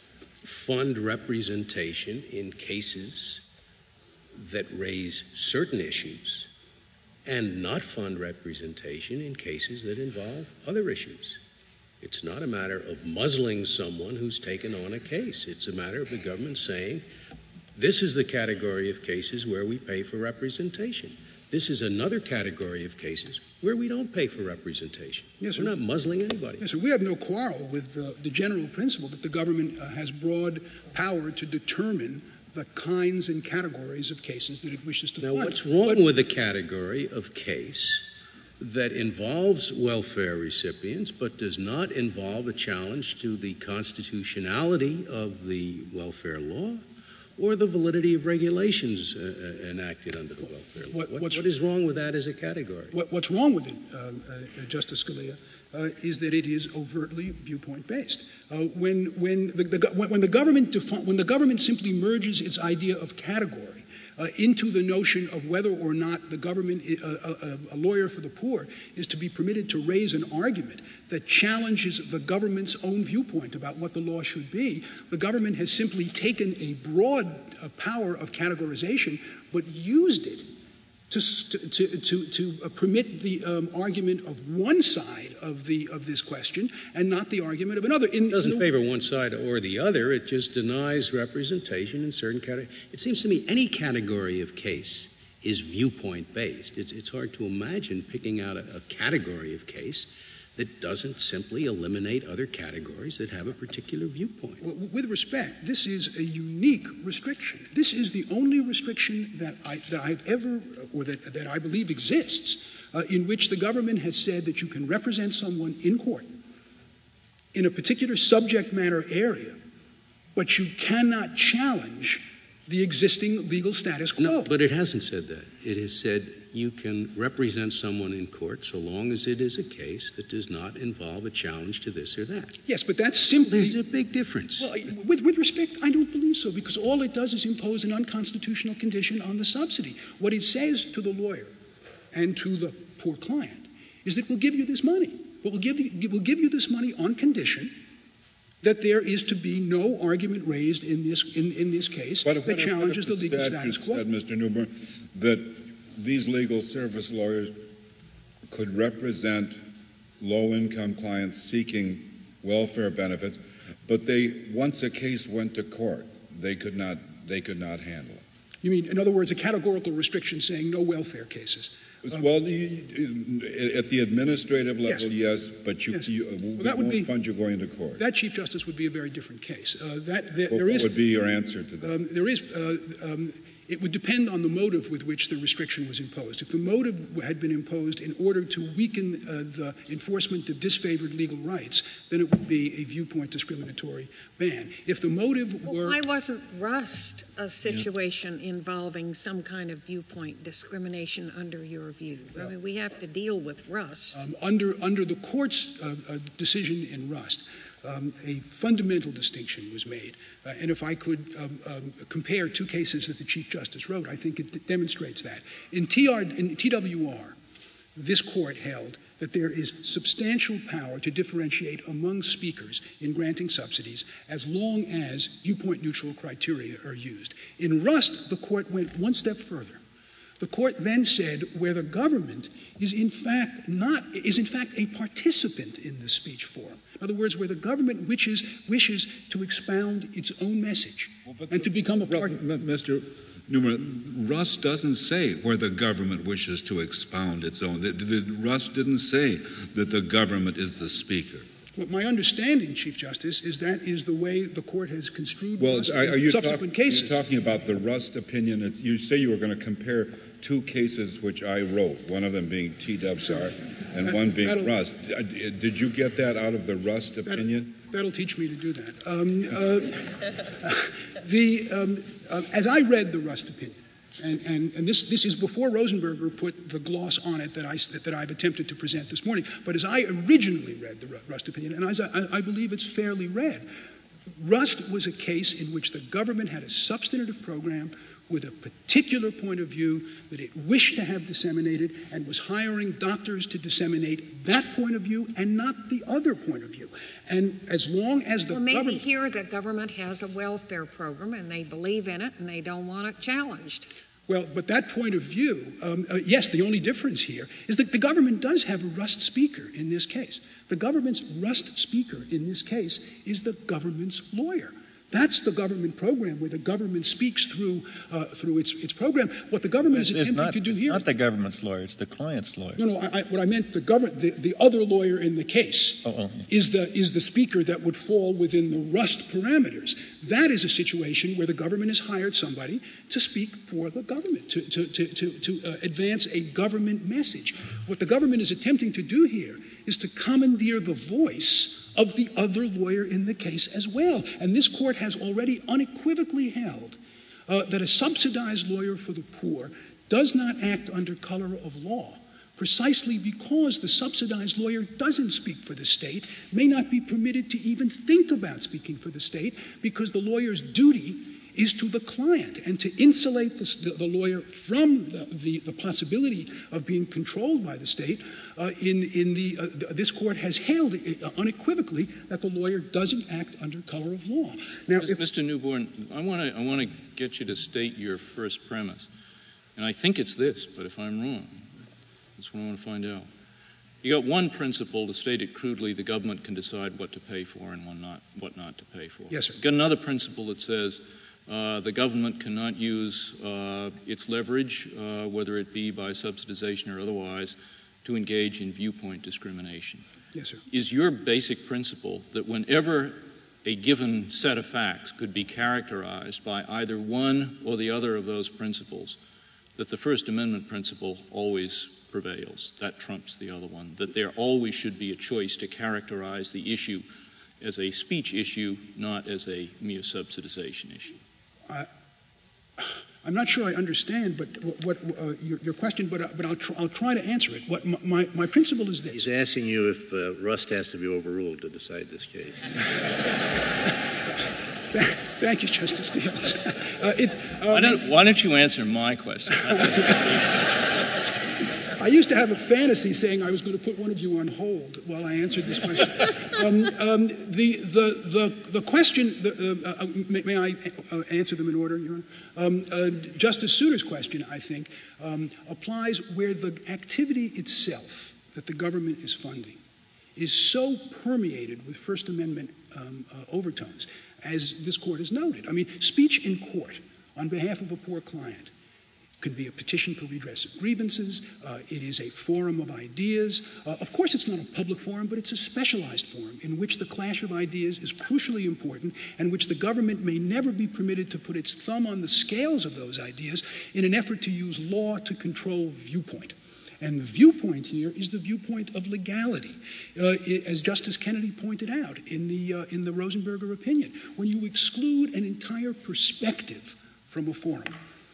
Speaker 7: fund representation in cases that raise certain issues and not fund representation in cases that involve other issues. It's not a matter of muzzling someone who's taken on a case. It's a matter of the government saying, this is the category of cases where we pay for representation. This is another category of cases where we don't pay for representation.
Speaker 11: Yes, sir.
Speaker 7: We're not muzzling anybody.
Speaker 11: Yes, sir. We have no quarrel with uh, the general principle that the government uh, has broad power to determine the kinds and categories of cases that it wishes to
Speaker 7: Now,
Speaker 11: fund.
Speaker 7: what's wrong
Speaker 11: But,
Speaker 7: with a category of case that involves welfare recipients but does not involve a challenge to the constitutionality of the welfare law or the validity of regulations uh, enacted under the welfare law?
Speaker 11: What-
Speaker 7: What,
Speaker 11: what's-
Speaker 7: what is wrong with that as a category?
Speaker 11: What, what's wrong with it, uh, uh, Justice Scalia, uh, is that it is overtly viewpoint-based. Uh, when, when, the, the, when, when, the government defi- when the government simply merges its idea of category uh, into the notion of whether or not the government, uh, a, a lawyer for the poor, is to be permitted to raise an argument that challenges the government's own viewpoint about what the law should be, the government has simply taken a broad uh, power of categorization but used it to, to, to, to uh, permit the um, argument of one side of, the, of this question and not the argument of another. In,
Speaker 7: It doesn't
Speaker 11: in,
Speaker 7: favor one side or the other. It just denies representation in certain categories. It seems to me any category of case is viewpoint-based. It's, it's hard to imagine picking out a, a category of case that doesn't simply eliminate other categories that have a particular viewpoint.
Speaker 11: Well, with respect, this is a unique restriction. This is the only restriction that, I, that I've ever, or that, that I believe exists, uh, in which the government has said that you can represent someone in court in a particular subject matter area, but you cannot challenge the existing legal status quo.
Speaker 7: No, but it hasn't said that. It has said you can represent someone in court so long as it is a case that does not involve a challenge to this or that.
Speaker 11: Yes, but that's simply...
Speaker 7: There's a big difference.
Speaker 11: Well, with, with respect, I don't believe so, because all it does is impose an unconstitutional condition on the subsidy. What it says to the lawyer and to the poor client is that we'll give you this money, but we'll give you, we'll give you this money on condition that there is to be no argument raised in this in, in this case
Speaker 1: what if,
Speaker 11: that
Speaker 1: what
Speaker 11: challenges
Speaker 1: if, what if
Speaker 11: the,
Speaker 1: the
Speaker 11: legal status quo.
Speaker 1: Said, Mister Newbern, that these legal service lawyers could represent low-income clients seeking welfare benefits, but they once a case went to court, they could not they could not handle it.
Speaker 11: You mean, in other words, a categorical restriction saying no welfare cases?
Speaker 1: Um, well, you, at the administrative level, yes, yes but you,
Speaker 11: yes.
Speaker 1: you
Speaker 11: well,
Speaker 1: we
Speaker 11: that would
Speaker 1: won't
Speaker 11: be,
Speaker 1: fund you going to court.
Speaker 11: That, Chief Justice, would be a very different case. Uh, that there,
Speaker 1: well,
Speaker 11: there is,
Speaker 1: what would be your answer to that?
Speaker 11: Um, there is. Uh, um, It would depend on the motive with which the restriction was imposed. If the motive had been imposed in order to weaken uh, the enforcement of disfavored legal rights, then it would be a viewpoint discriminatory ban. If the motive
Speaker 3: well,
Speaker 11: were...
Speaker 3: Why wasn't Rust a situation yeah. involving some kind of viewpoint discrimination under your view? I mean, we have to deal with Rust.
Speaker 11: Um, under, under the court's uh, uh, decision in Rust, Um, a fundamental distinction was made. Uh, and if I could um, um, compare two cases that the Chief Justice wrote, I think it d- demonstrates that. In, T R, in T W R, this court held that there is substantial power to differentiate among speakers in granting subsidies as long as viewpoint-neutral criteria are used. In Rust, the court went one step further. The court then said where the government is in fact not is in fact a participant in the speech forum. In other words, where the government wishes wishes to expound its own message well, and to become a part.
Speaker 1: Mister Newman, Rust doesn't say where the government wishes to expound its own. The, the, Rust didn't say that the government is the speaker.
Speaker 11: Well, my understanding, Chief Justice, is that is the way the court has construed
Speaker 1: well,
Speaker 11: Rust
Speaker 1: are, are
Speaker 11: in
Speaker 1: you
Speaker 11: subsequent
Speaker 1: talk,
Speaker 11: cases.
Speaker 1: You're talking about the Rust opinion. It's, you say you were going to compare two cases which I wrote, one of them being T W R and that, one being Rust. Did you get that out of the Rust opinion?
Speaker 11: That'll, that'll teach me to do that. Um, uh, the, um, uh, as I read the Rust opinion, and, and, and this, this is before Rosenberger put the gloss on it that, I, that, that I've attempted to present this morning, but as I originally read the Rust opinion, and as I, I believe it's fairly read, Rust was a case in which the government had a substantive program with a particular point of view that it wished to have disseminated and was hiring doctors to disseminate that point of view and not the other point of view. And as long as the
Speaker 3: well, maybe
Speaker 11: government...
Speaker 3: here the government has a welfare program and they believe in it and they don't want it challenged.
Speaker 11: Well, but that point of view, um, uh, yes, the only difference here is that the government does have a Rust speaker in this case. The government's Rust speaker in this case is the government's lawyer. That's the government program where the government speaks through uh, through its its program. What the government
Speaker 5: it's,
Speaker 11: is attempting
Speaker 5: not,
Speaker 11: to do
Speaker 5: it's
Speaker 11: here...
Speaker 5: It's not the government's lawyer, it's the client's lawyer.
Speaker 11: No, no, I, I, what I meant, the, government, the, the other lawyer in the case
Speaker 5: oh, oh, yeah.
Speaker 11: is, the, is the speaker that would fall within the Rust parameters. That is a situation where the government has hired somebody to speak for the government, to, to, to, to, to uh, advance a government message. What the government is attempting to do here is to commandeer the voice of the other lawyer in the case as well. And this court has already unequivocally held uh, that a subsidized lawyer for the poor does not act under color of law, precisely because the subsidized lawyer doesn't speak for the state, may not be permitted to even think about speaking for the state, because the lawyer's duty is to the client, and to insulate the, the, the lawyer from the, the, the possibility of being controlled by the state. Uh, in, in the, uh, the, this court has held uh, unequivocally that the lawyer doesn't act under color of law. Now, if,
Speaker 8: Mister Newborn, I want to I want to get you to state your first premise. and I think it's this, but if I'm wrong, that's what I want to find out. You got one principle, to state it crudely, the government can decide what to pay for and what not, what not to pay for.
Speaker 11: Yes, sir.
Speaker 8: You got another principle that says uh, the government cannot use uh, its leverage, uh, whether it be by subsidization or otherwise, to engage in viewpoint discrimination.
Speaker 11: Yes, sir.
Speaker 8: Is your basic principle that whenever a given set of facts could be characterized by either one or the other of those principles, that the First Amendment principle always prevails, that trumps the other one, that there always should be a choice to characterize the issue as a speech issue, not as a mere subsidization issue?
Speaker 11: Uh, I'm not sure I understand but what, what uh, your, your question, but, uh, but I'll, tr- I'll try to answer it. What my, my, my principle is this.
Speaker 10: He's asking you if uh, Rust has to be overruled to decide this case.
Speaker 11: Thank you, Justice Stevens. Uh, it, um,
Speaker 8: why, don't, why don't you answer my question?
Speaker 11: I used to have a fantasy saying I was going to put one of you on hold while I answered this question. um, um, the, the, the, the question, the, uh, uh, may, may I uh, answer them in order, Your Honor? Um, uh, Justice Souter's question, I think, um, applies where the activity itself that the government is funding is so permeated with First Amendment um, uh, overtones, as this Court has noted. I mean, speech in court on behalf of a poor client could be a petition for redress of grievances. Uh, it is a forum of ideas. Uh, of course, it's not a public forum, but it's a specialized forum in which the clash of ideas is crucially important and which the government may never be permitted to put its thumb on the scales of those ideas in an effort to use law to control viewpoint. And the viewpoint here is the viewpoint of legality, uh, it, as Justice Kennedy pointed out in the, uh, in the Rosenberger opinion. When you exclude an entire perspective from a forum,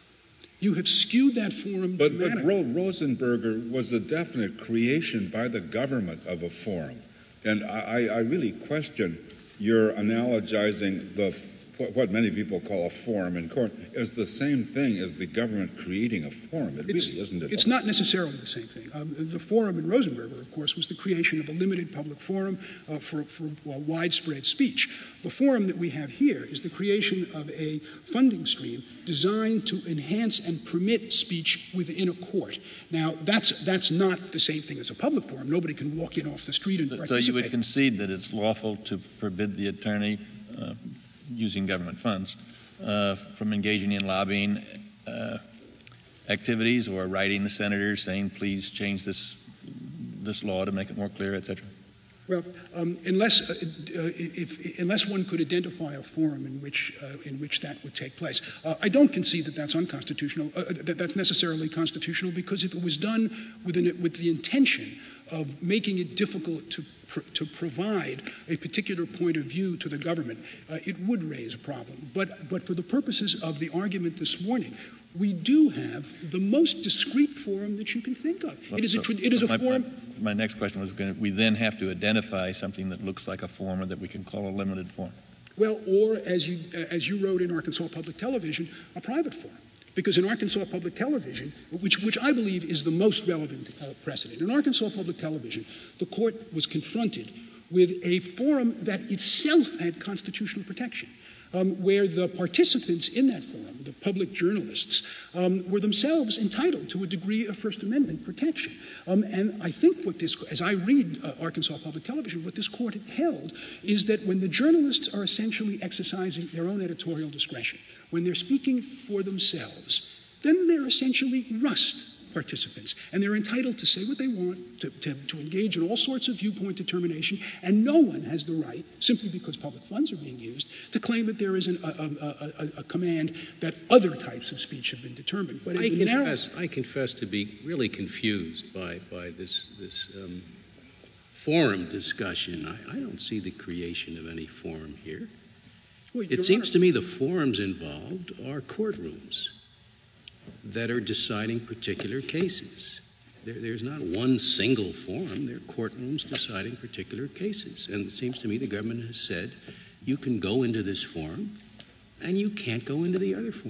Speaker 11: you have skewed that forum
Speaker 1: But, but
Speaker 11: dramatically.
Speaker 1: Ro- Rosenberger was the definite creation by the government of a forum. And I, I really question your analogizing the what many people call a forum in court is the same thing as the government creating a forum. It
Speaker 11: It's,
Speaker 1: really isn't. It
Speaker 11: it's not necessarily the same thing. Um, the forum in Rosenberger, of course, was the creation of a limited public forum uh, for, for uh, widespread speech. The forum that we have here is the creation of a funding stream designed to enhance and permit speech within a court. Now, that's that's not the same thing as a public forum. Nobody can walk in off the street and
Speaker 5: So,
Speaker 11: participate.
Speaker 5: so you would concede that it's lawful to forbid the attorney uh, using government funds uh, from engaging in lobbying uh, activities or writing the senators saying, please change this this law to make it more clear, et cetera?
Speaker 11: Well, um, unless uh, uh, if, unless one could identify a forum in which uh, in which that would take place, uh, I don't concede that that's unconstitutional. Uh, that that's necessarily constitutional, because if it was done with an, with the intention of making it difficult to pr- to provide a particular point of view to the government, uh, it would raise a problem. But but for the purposes of the argument this morning, we do have the most discreet forum that you can think of. It is a, tra- it is a
Speaker 5: my,
Speaker 11: forum.
Speaker 5: My, my next question was going to, we then have to identify something that looks like a forum or that we can call a limited forum.
Speaker 11: Well, or as you as you wrote in Arkansas Public Television, a private forum. Because in Arkansas Public Television, which which I believe is the most relevant uh, precedent, in Arkansas Public Television, the court was confronted with a forum that itself had constitutional protection. Um, where the participants in that forum, the public journalists, um, were themselves entitled to a degree of First Amendment protection. Um, and I think what this, as I read uh, Arkansas Public Television, what this court held is that when the journalists are essentially exercising their own editorial discretion, when they're speaking for themselves, then they're essentially Rust participants, and they're entitled to say what they want, to, to, to engage in all sorts of viewpoint determination, and no one has the right, simply because public funds are being used, to claim that there is an, a, a, a, a command that other types of speech have been determined. But
Speaker 7: I
Speaker 11: in the
Speaker 7: confess,
Speaker 11: narrow-
Speaker 7: I confess to be really confused by, by this, this um, forum discussion. I, I don't see the creation of any forum here.
Speaker 11: Well,
Speaker 7: It
Speaker 11: Your
Speaker 7: seems
Speaker 11: Honor,
Speaker 7: to me the forums involved are courtrooms that are deciding particular cases. There, there's not one single forum. There are courtrooms deciding particular cases. And it seems to me the government has said you can go into this forum and you can't go into the other forum.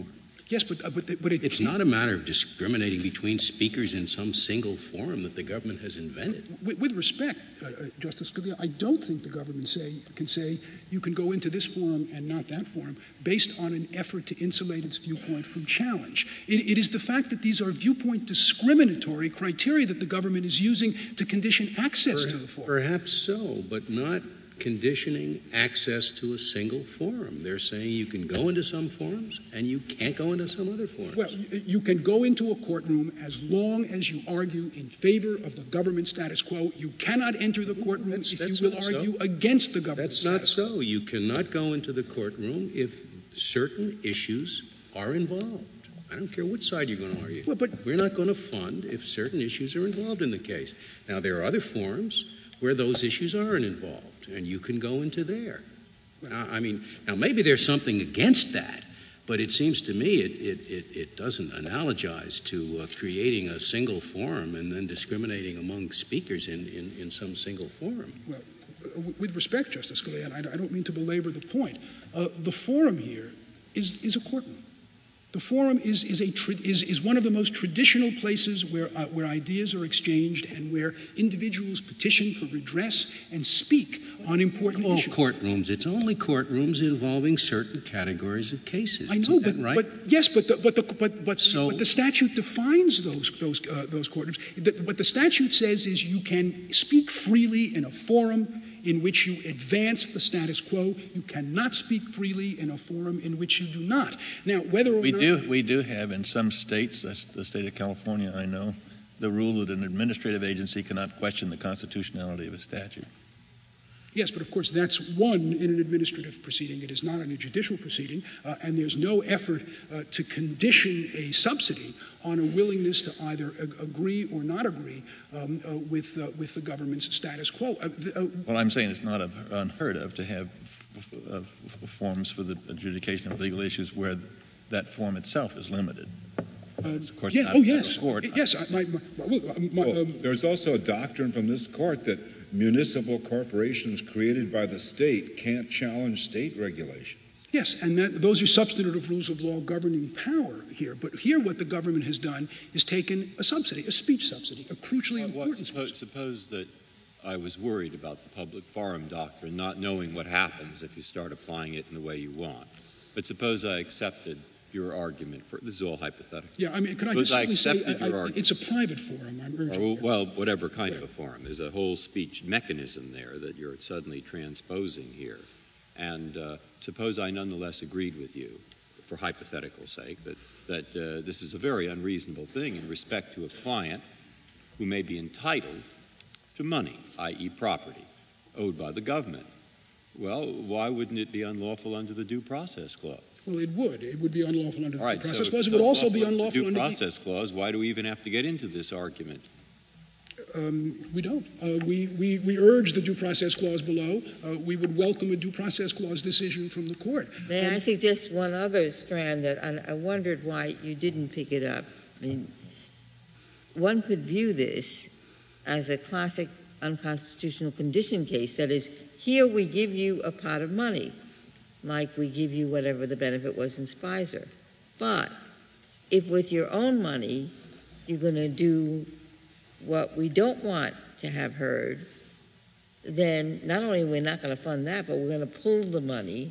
Speaker 11: Yes, but uh, but, the, but it,
Speaker 7: it's not a matter of discriminating between speakers in some single forum that the government has invented.
Speaker 11: With, with respect, uh, Justice Scalia, I don't think the government say can say you can go into this forum and not that forum based on an effort to insulate its viewpoint from challenge. It, it is the fact that these are viewpoint discriminatory criteria that the government is using to condition access
Speaker 7: Per-
Speaker 11: to the forum.
Speaker 7: Perhaps so, but not conditioning access to a single forum. They're saying you can go into some forums and you can't go into some other forums.
Speaker 11: Well, you, you can go into a courtroom as long as you argue in favor of the government status quo. You cannot enter the courtroom
Speaker 7: That's-
Speaker 11: if
Speaker 7: that's
Speaker 11: you will
Speaker 7: not so.
Speaker 11: argue against the government
Speaker 7: That's not
Speaker 11: status quo.
Speaker 7: so. You cannot go into the courtroom if certain issues are involved. I don't care which side you're going to argue.
Speaker 11: Well, but
Speaker 7: we're not going to fund if certain issues are involved in the case. Now, there are other forums where those issues aren't involved, and you can go into there. Now, I mean, now maybe there's something against that, but it seems to me it, it, it, it doesn't analogize to uh, creating a single forum and then discriminating among speakers in, in, in some single forum.
Speaker 11: Well, uh, with respect, Justice Scalia, and I, I don't mean to belabor the point, uh, the forum here is, is a courtroom. The forum is, is, a tra- is, is one of the most traditional places where, uh, where ideas are exchanged and where individuals petition for redress and speak on important
Speaker 7: Oh,
Speaker 11: issues.
Speaker 7: courtrooms. It's only courtrooms involving certain categories of cases.
Speaker 11: I know,
Speaker 7: Isn't
Speaker 11: but,
Speaker 7: that right?
Speaker 11: but yes, but the, but the, but but,
Speaker 7: So-
Speaker 11: but the statute defines those those uh, those courtrooms. The, what the statute says is you can speak freely in a forum in which you advance the status quo. You cannot speak freely in a forum in which you do not. Now, whether or
Speaker 5: We
Speaker 11: not
Speaker 5: do, we do have in some states, that's the state of California, I know, the rule that an administrative agency cannot question the constitutionality of a statute.
Speaker 11: Yes, but of course that's one in an administrative proceeding. It is not in a judicial proceeding, uh, and there's no effort uh, to condition a subsidy on a willingness to either ag- agree or not agree um, uh, with uh, with the government's status quo. Uh, the, uh,
Speaker 5: Well, I'm saying it's not of, unheard of to have f- f- uh, f- forms for the adjudication of legal issues where that form itself is limited.
Speaker 11: uh,
Speaker 5: Of course,
Speaker 11: yeah,
Speaker 5: not
Speaker 11: oh
Speaker 5: a
Speaker 11: yes,
Speaker 5: federal court.
Speaker 11: yes. I, my, my, well, my,
Speaker 1: Well,
Speaker 11: um,
Speaker 1: there's also a doctrine from this court that municipal corporations created by the state can't challenge state regulations.
Speaker 11: Yes, and that, those are substantive rules of law governing power here. But here what the government has done is taken a subsidy, a speech subsidy, a crucially
Speaker 12: Well,
Speaker 11: important
Speaker 12: what,
Speaker 11: speech.
Speaker 12: suppose, suppose that I was worried about the public forum doctrine, not knowing what happens if you start applying it in the way you want. But suppose I accepted your argument. For, this is all hypothetical.
Speaker 11: Yeah, I mean, can I
Speaker 12: Suppose
Speaker 11: just
Speaker 12: I
Speaker 11: simply say,
Speaker 12: accepted
Speaker 11: I,
Speaker 12: your
Speaker 11: I,
Speaker 12: argument.
Speaker 11: it's a private forum, I'm urging.
Speaker 12: Or, well, whatever kind of a forum. There's a whole speech mechanism there that you're suddenly transposing here. And uh, suppose I nonetheless agreed with you, for hypothetical sake, that, that uh, this is a very unreasonable thing in respect to a client who may be entitled to money, that is property, owed by the government. Well, why wouldn't it be unlawful under the Due Process Clause?
Speaker 11: Well, it would. It would be unlawful under the
Speaker 12: All right,
Speaker 11: Due Process
Speaker 12: so
Speaker 11: Clause. It
Speaker 12: it's
Speaker 11: would also be
Speaker 12: unlawful under
Speaker 11: unlawful
Speaker 12: the
Speaker 11: under
Speaker 12: Due Process Clause. Why do we even have to get into this argument?
Speaker 11: the... Um, we don't. Uh, we, we, we urge the Due Process Clause below. Uh, we would welcome a Due Process Clause decision from the court.
Speaker 6: May
Speaker 11: Um,
Speaker 6: I suggest one other strand that I, I wondered why you didn't pick it up? I mean, one could view this as a classic unconstitutional condition case. That is, here we give you a pot of money, like we give you whatever the benefit was in Spicer. But if with your own money you're going to do what we don't want to have heard, then not only are we not going to fund that, but we're going to pull the money.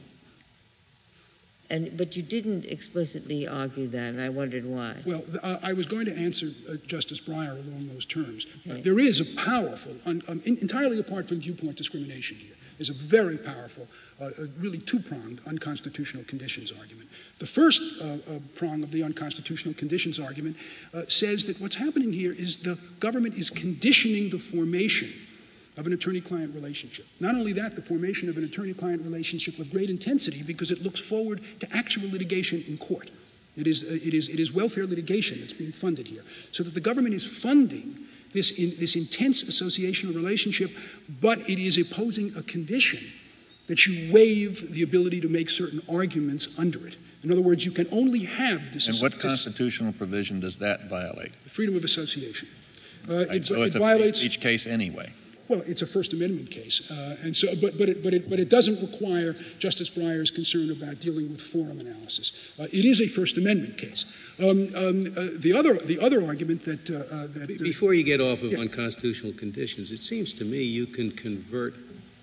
Speaker 6: And but you didn't explicitly argue that, and I wondered why.
Speaker 11: Well, th- uh, I was going to answer uh, Justice Breyer along those terms.
Speaker 6: Okay.
Speaker 11: Uh, there is a powerful, un, um, in, entirely apart from viewpoint discrimination here, there's a very powerful, uh, uh, really two-pronged unconstitutional conditions argument. The first uh, uh, prong of the unconstitutional conditions argument uh, says that what's happening here is the government is conditioning the formation of an attorney-client relationship. Not only that, the formation of an attorney-client relationship with great intensity because it looks forward to actual litigation in court. It is, uh, it is, it is welfare litigation that's being funded here. So that the government is funding this, in, this intense associational relationship, but it is imposing a condition that you waive the ability to make certain arguments under it. In other words, you can only have this...
Speaker 5: And what
Speaker 11: this
Speaker 5: constitutional provision does that violate?
Speaker 11: freedom of association. Uh, it,
Speaker 5: So
Speaker 11: it
Speaker 5: it's a
Speaker 11: violates...
Speaker 5: free speech case anyway.
Speaker 11: Well, it's a First Amendment case, uh, and so, but but it, but it but it doesn't require Justice Breyer's concern about dealing with forum analysis. Uh, it is a First Amendment case. Um, um, uh, the other the other argument that uh, uh, that uh,
Speaker 7: before you get off of
Speaker 11: yeah.
Speaker 7: unconstitutional conditions, it seems to me you can convert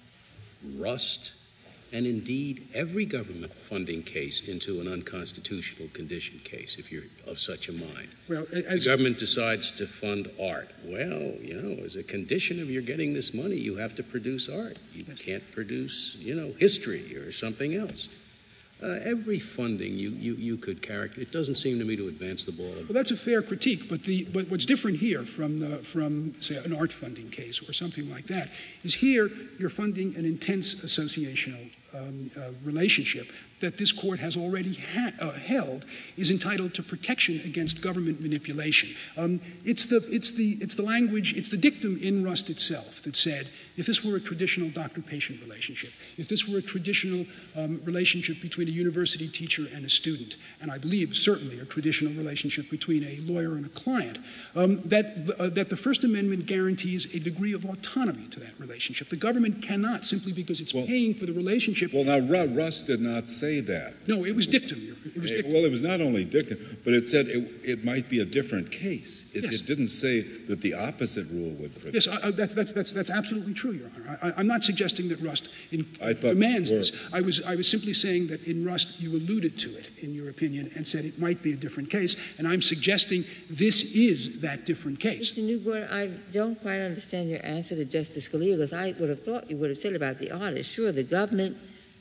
Speaker 7: Rust and indeed every government funding case into an unconstitutional condition case if you're of such a mind.
Speaker 11: Well,
Speaker 7: the
Speaker 11: as,
Speaker 7: government decides to fund art. Well, you know, as a condition of your getting this money, you have to produce art. You can't produce, you know, history or something else. Uh, every funding you, you, you could characterize, it doesn't seem to me to advance the ball.
Speaker 11: Well, that's a fair critique, but the but what's different here from the from say an art funding case or something like that is here you're funding an intense associational um, uh, relationship that this court has already ha- uh, held is entitled to protection against government manipulation. Um, it's the it's the it's the language, it's the dictum in Rust itself that said if this were a traditional doctor-patient relationship, if this were a traditional um, relationship between a university teacher and a student, and I believe certainly a traditional relationship between a lawyer and a client, um, that the, uh, that the First Amendment guarantees a degree of autonomy to that relationship. The government cannot simply because it's
Speaker 1: well,
Speaker 11: paying for the relationship.
Speaker 1: Well, now Rust did not say that.
Speaker 11: No, it was dictum. It was dictum.
Speaker 1: Well, it was not only dictum, but it said it, it might be a different case. It,
Speaker 11: yes.
Speaker 1: it didn't say that the opposite rule would protect.
Speaker 11: Yes, I, I, that's, that's, that's, that's absolutely true, Your Honor. I, I'm not suggesting that Rust in,
Speaker 1: I thought
Speaker 11: demands
Speaker 1: were.
Speaker 11: this. I was, I was simply saying that in Rust you alluded to it, in your opinion, and said it might be a different case, and I'm suggesting this is that different case.
Speaker 6: Mister Newport, I don't quite understand your answer to Justice Scalia, because I would have thought you would have said about the artist, sure, the government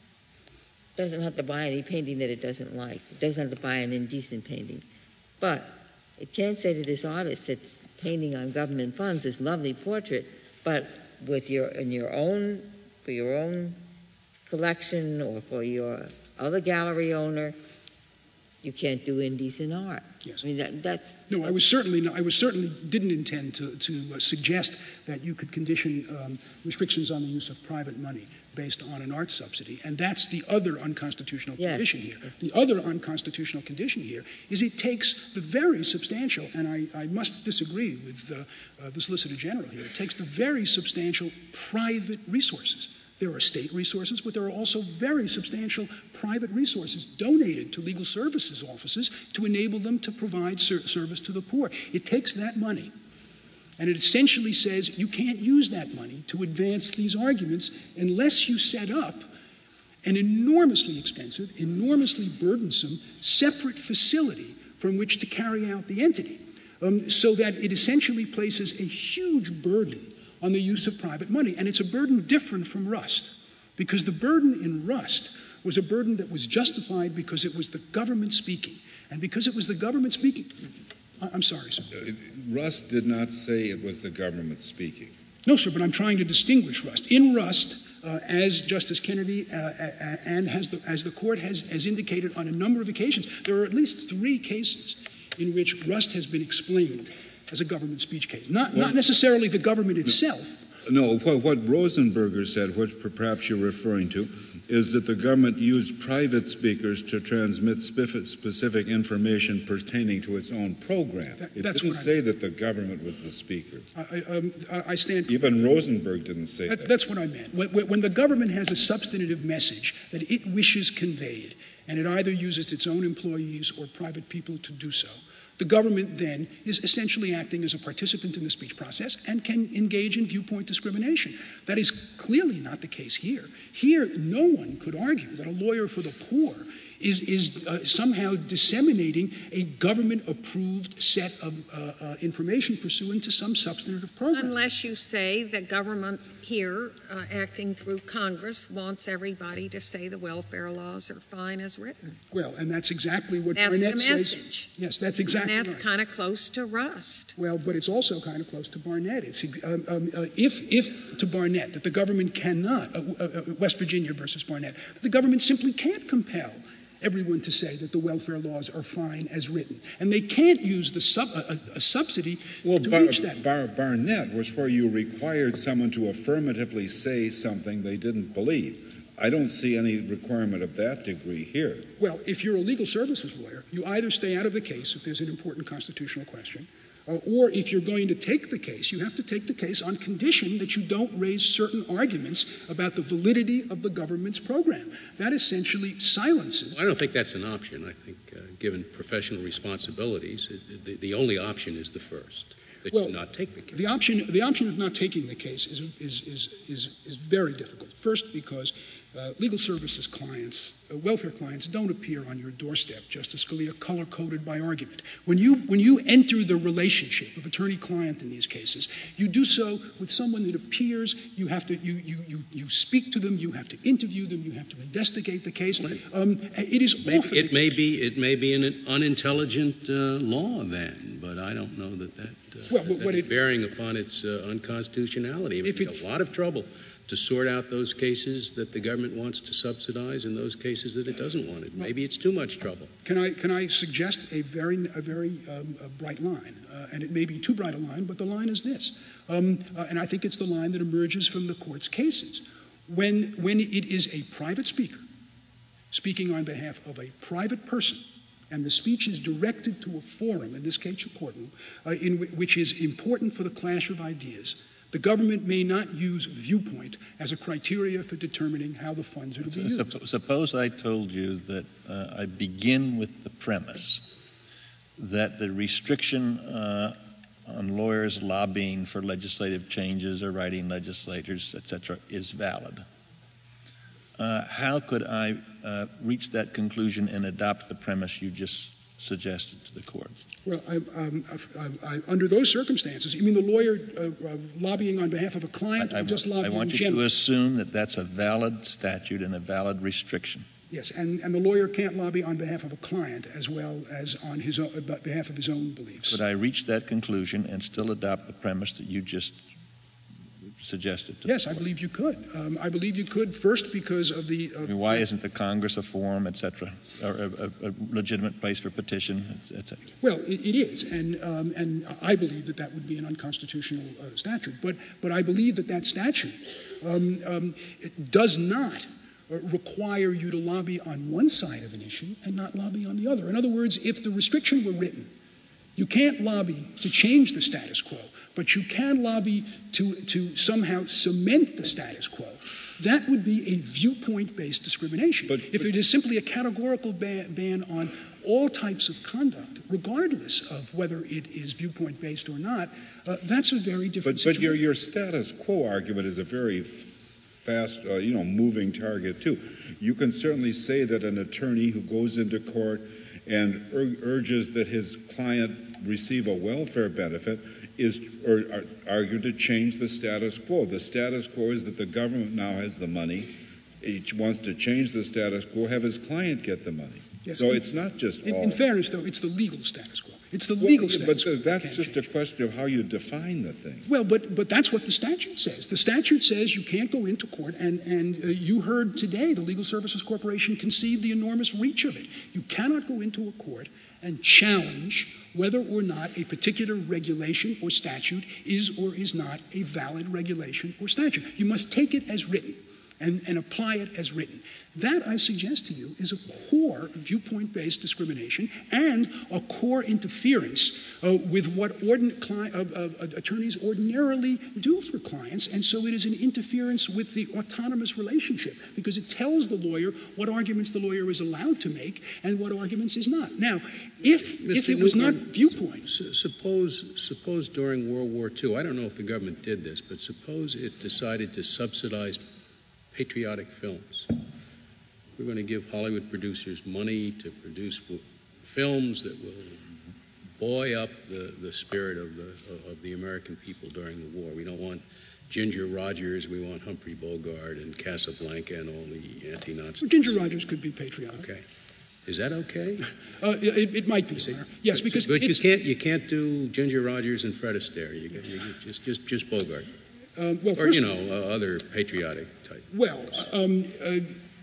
Speaker 6: doesn't have to buy any painting that it doesn't like. It doesn't have to buy an indecent painting. But it can't say to this artist that's painting on government funds this lovely portrait, but with your in your own for your own collection or for your other gallery owner, you can't do indecent art.
Speaker 11: Yes.
Speaker 6: I mean that, that's
Speaker 11: no. I was certainly not, I was certainly didn't intend to to uh, suggest that you could condition um, restrictions on the use of private money based on an art subsidy, and that's the other unconstitutional
Speaker 6: yes.
Speaker 11: condition here. The other unconstitutional condition here is it takes the very substantial, and I, I must disagree with uh, uh, the Solicitor General here, it takes the very substantial private resources. There are state resources, but there are also very substantial private resources donated to legal services offices to enable them to provide ser- service to the poor. It takes that money, and it essentially says you can't use that money to advance these arguments unless you set up an enormously expensive, enormously burdensome, separate facility from which to carry out the entity, um, so that it essentially places a huge burden on the use of private money. And it's a burden different from Rust, because the burden in Rust was a burden that was justified because it was the government speaking. And because it was the government speaking, I'm sorry, sir.
Speaker 1: Rust did not say it was the government speaking.
Speaker 11: No, sir, but I'm trying to distinguish Rust. In Rust, uh, as Justice Kennedy uh, uh, and has the, as the court has, has indicated on a number of occasions, there are at least three cases in which Rust has been explained as a government speech case. Not, well, not necessarily the government itself.
Speaker 1: No, what, what Rosenberger said, what perhaps you're referring to, is that the government used private speakers to transmit specific information pertaining to its own program. That, it didn't say I, that the government was the speaker.
Speaker 11: I, um, I stand...
Speaker 1: Even Rosenberg didn't say that.
Speaker 11: that. That's what I meant. When, when the government has a substantive message that it wishes conveyed, and it either uses its own employees or private people to do so, the government then is essentially acting as a participant in the speech process and can engage in viewpoint discrimination. That is clearly not the case here. Here, no one could argue that a lawyer for the poor is, is uh, somehow disseminating a government-approved set of uh, uh, information pursuant to some substantive program.
Speaker 3: Unless you say the government here, uh, acting through Congress, wants everybody to say the welfare laws are fine as written.
Speaker 11: Well, and that's exactly what
Speaker 3: that's
Speaker 11: Barnett
Speaker 3: the
Speaker 11: says.
Speaker 3: Message.
Speaker 11: Yes, that's exactly
Speaker 3: and that's
Speaker 11: right.
Speaker 3: kind of close to Rust.
Speaker 11: Well, but it's also kind of close to Barnett. It's um, um, uh, if, if to Barnett that the government cannot, uh, uh, West Virginia versus Barnett, that the government simply can't compel everyone to say that the welfare laws are fine as written. And they can't use the sub, a, a subsidy
Speaker 1: well,
Speaker 11: to
Speaker 1: Bar-
Speaker 11: reach that.
Speaker 1: Bar- Barnett was where you required someone to affirmatively say something they didn't believe. I don't see any requirement of that degree here.
Speaker 11: Well, if you're a legal services lawyer, you either stay out of the case if there's an important constitutional question, Uh, or if you're going to take the case, you have to take the case on condition that you don't raise certain arguments about the validity of the government's program. That essentially silences.
Speaker 7: Well, I don't think that's an option. I think, uh, given professional responsibilities, it, the, the only option is the first, that
Speaker 11: well,
Speaker 7: you not take the case.
Speaker 11: The option, the option of not taking the case is, is, is, is, is very difficult. First, because Uh, legal services clients, uh, welfare clients, don't appear on your doorstep, Justice Scalia, color-coded by argument. When you, when you enter the relationship of attorney-client in these cases, you do so with someone that appears, you have to, you, you, you, you speak to them, you have to interview them, you have to investigate the case. Um, it is
Speaker 7: Maybe,
Speaker 11: often...
Speaker 7: It may be, it may be an unintelligent uh, law then, but I don't know that that uh,
Speaker 11: well,
Speaker 7: has
Speaker 11: what
Speaker 7: any
Speaker 11: it,
Speaker 7: bearing upon its uh, unconstitutionality. It would be a lot of trouble to sort out those cases that the government wants to subsidize and those cases that it doesn't want it. Maybe it's too much trouble.
Speaker 11: Can I can I suggest a very a very um, a bright line, uh, and it may be too bright a line, but the line is this, um, uh, and I think it's the line that emerges from the court's cases. When when it is a private speaker speaking on behalf of a private person, and the speech is directed to a forum, in this case a courtroom, uh, in w- which is important for the clash of ideas, the government may not use viewpoint as a criteria for determining how the funds are to be used.
Speaker 5: Suppose I told you that uh, I begin with the premise that the restriction uh, on lawyers lobbying for legislative changes or writing legislators, et cetera, is valid. Uh, how could I uh, reach that conclusion and adopt the premise you just suggested to the court?
Speaker 11: Well, I, um, I, I, under those circumstances, you mean the lawyer uh, uh, lobbying on behalf of a client,
Speaker 5: I, I,
Speaker 11: or just lobbying
Speaker 5: I want
Speaker 11: in
Speaker 5: you
Speaker 11: general?
Speaker 5: to assume that that's a valid statute and a valid restriction.
Speaker 11: Yes, and, and the lawyer can't lobby on behalf of a client as well as on his own, on behalf of his own beliefs.
Speaker 5: Could I reach that conclusion and still adopt the premise that you just suggested? To
Speaker 11: yes, I believe you could. Um, I believe you could, first because of the... Of
Speaker 5: I mean, why isn't the Congress a forum, et cetera, or a, a, a legitimate place for petition, et cetera?
Speaker 11: Well, it, it is, and um, and I believe that that would be an unconstitutional uh, statute. But but I believe that that statute um, um, it does not require you to lobby on one side of an issue and not lobby on the other. In other words, if the restriction were written, you can't lobby to change the status quo, but you can lobby to, to somehow cement the status quo. That would be a viewpoint-based discrimination. But, if but, it is simply a categorical ban, ban on all types of conduct, regardless of whether it is viewpoint-based or not, uh, that's a very different
Speaker 1: but,
Speaker 11: situation.
Speaker 1: But your, your status quo argument is a very fast, uh, you know, moving target, too. You can certainly say that an attorney who goes into court and ur- urges that his client receive a welfare benefit is or, or argued to change the status quo. The status quo is that the government now has the money. Each wants to change the status quo, have his client get the money.
Speaker 11: Yes,
Speaker 1: so
Speaker 11: in,
Speaker 1: it's not just
Speaker 11: in,
Speaker 1: all.
Speaker 11: in fairness, though, it's the legal status quo. It's the legal
Speaker 1: well,
Speaker 11: status
Speaker 1: but
Speaker 11: quo.
Speaker 1: That's just change. A question of how you define the thing.
Speaker 11: Well, but but that's what the statute says. The statute says you can't go into court, and, and uh, you heard today the Legal Services Corporation concede the enormous reach of it. You cannot go into a court and challenge whether or not a particular regulation or statute is or is not a valid regulation or statute. You must take it as written and, and apply it as written. That, I suggest to you, is a core viewpoint-based discrimination and a core interference uh, with what ordin- cli- uh, uh, attorneys ordinarily do for clients, and so it is an interference with the autonomous relationship because it tells the lawyer what arguments the lawyer is allowed to make and what arguments is not. Now, if, if it was not viewpoint...
Speaker 7: Suppose, suppose during World War Two, I don't know if the government did this, but suppose it decided to subsidize patriotic films. We're going to give Hollywood producers money to produce w- films that will buoy up the, the spirit of the of the American people during the war. We don't want Ginger Rogers. We want Humphrey Bogart and Casablanca and all the anti-Nazis.
Speaker 11: Well, Ginger Rogers could be patriotic.
Speaker 7: Okay. Is that okay?
Speaker 11: Uh, it, it might be, Your Yes, because
Speaker 7: but you can't you can't do Ginger Rogers and Fred Astaire. You, you, you just just just Bogart.
Speaker 11: Um, well,
Speaker 7: or
Speaker 11: first,
Speaker 7: you know uh, other patriotic type.
Speaker 11: Well. Um, uh,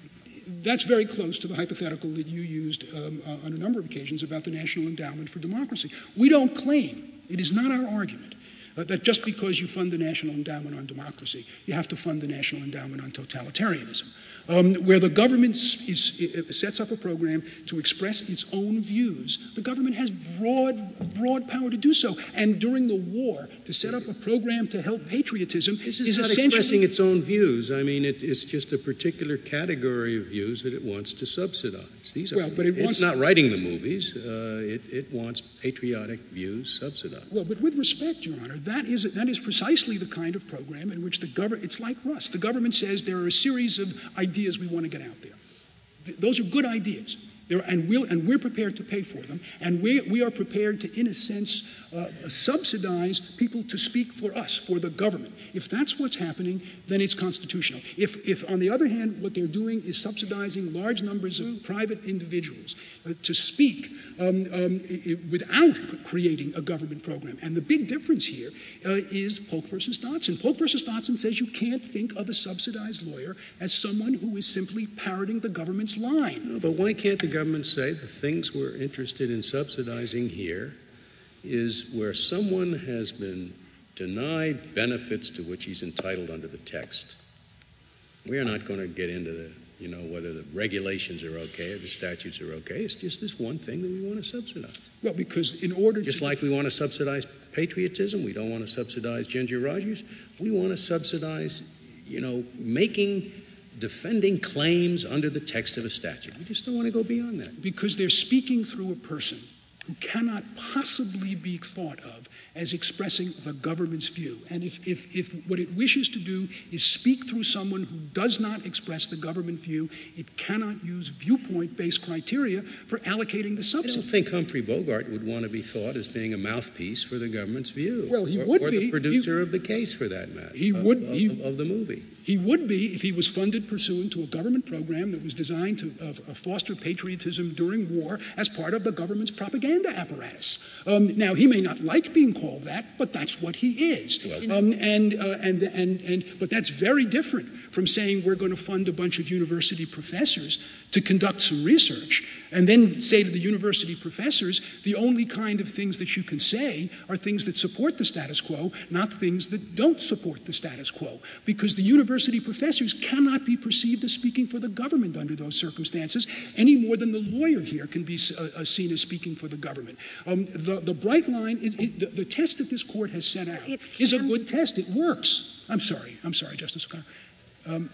Speaker 11: That's very close to the hypothetical that you used um, uh, on a number of occasions about the National Endowment for Democracy. We don't claim, it is not our argument, uh, that just because you fund the National Endowment on Democracy, you have to fund the National Endowment on Totalitarianism, um, where the government is, is, sets up a program to express its own views. The government has broad, broad power to do so. And during the war, to set up a program to help patriotism
Speaker 7: This is,
Speaker 11: is
Speaker 7: not
Speaker 11: essentially
Speaker 7: expressing its own views. I mean, it, it's just a particular category of views that it wants to subsidize. These are,
Speaker 11: Well, but it
Speaker 7: it's
Speaker 11: wants-
Speaker 7: not writing the movies. Uh, it, it wants patriotic views subsidized.
Speaker 11: Well, but with respect, Your Honor, that is that is precisely the kind of program in which the government, it's like Rust. The government says there are a series of ideas we want to get out there. Th- those are good ideas. There, and, we'll, and we're prepared to pay for them, and we, we are prepared to, in a sense, uh, subsidize people to speak for us, for the government. If that's what's happening, then it's constitutional. If, if on the other hand, what they're doing is subsidizing large numbers of private individuals uh, to speak um, um, I- I- without c- creating a government program, and the big difference here uh, is Polk versus Dotson. Polk versus Dotson says you can't think of a subsidized lawyer as someone who is simply parroting the government's line.
Speaker 7: No, but why can't the government say the things we're interested in subsidizing here is where someone has been denied benefits to which he's entitled under the text? We are not going to get into the, you know, whether the regulations are okay or the statutes are okay. It's just this one thing that we want to subsidize.
Speaker 11: Well, because in order
Speaker 7: Just
Speaker 11: to...
Speaker 7: like we want to subsidize patriotism, we don't want to subsidize Ginger Rogers. We want to subsidize, you know, making, defending claims under the text of a statute. We just don't want to go beyond that.
Speaker 11: Because they're speaking through a person who cannot possibly be thought of as expressing the government's view. And if, if, if what it wishes to do is speak through someone who does not express the government view, it cannot use viewpoint-based criteria for allocating the
Speaker 7: I
Speaker 11: subsidy.
Speaker 7: don't think Humphrey Bogart would want to be thought as being a mouthpiece for the government's view.
Speaker 11: Well, he
Speaker 7: or,
Speaker 11: would
Speaker 7: or
Speaker 11: be.
Speaker 7: the producer
Speaker 11: He-
Speaker 7: of the case, for that matter.
Speaker 11: He
Speaker 7: of-
Speaker 11: would-
Speaker 7: of,
Speaker 11: he-
Speaker 7: of, of the movie.
Speaker 11: He would be if he was funded pursuant to a government program that was designed to uh, foster patriotism during war as part of the government's propaganda apparatus. Um, now, he may not like being called that, but that's what he is.
Speaker 7: Well-
Speaker 11: um, and, uh, and, and, and, but that's very different from saying we're going to fund a bunch of university professors to conduct some research and then say to the university professors, the only kind of things that you can say are things that support the status quo, not things that don't support the status quo. Because the university professors cannot be perceived as speaking for the government under those circumstances, any more than the lawyer here can be uh, seen as speaking for the government. Um, the, the bright line, is, it, the, the test that this court has set out
Speaker 3: It
Speaker 11: is a
Speaker 3: can-
Speaker 11: good test. It works. I'm sorry. I'm sorry, Justice O'Connor. Um,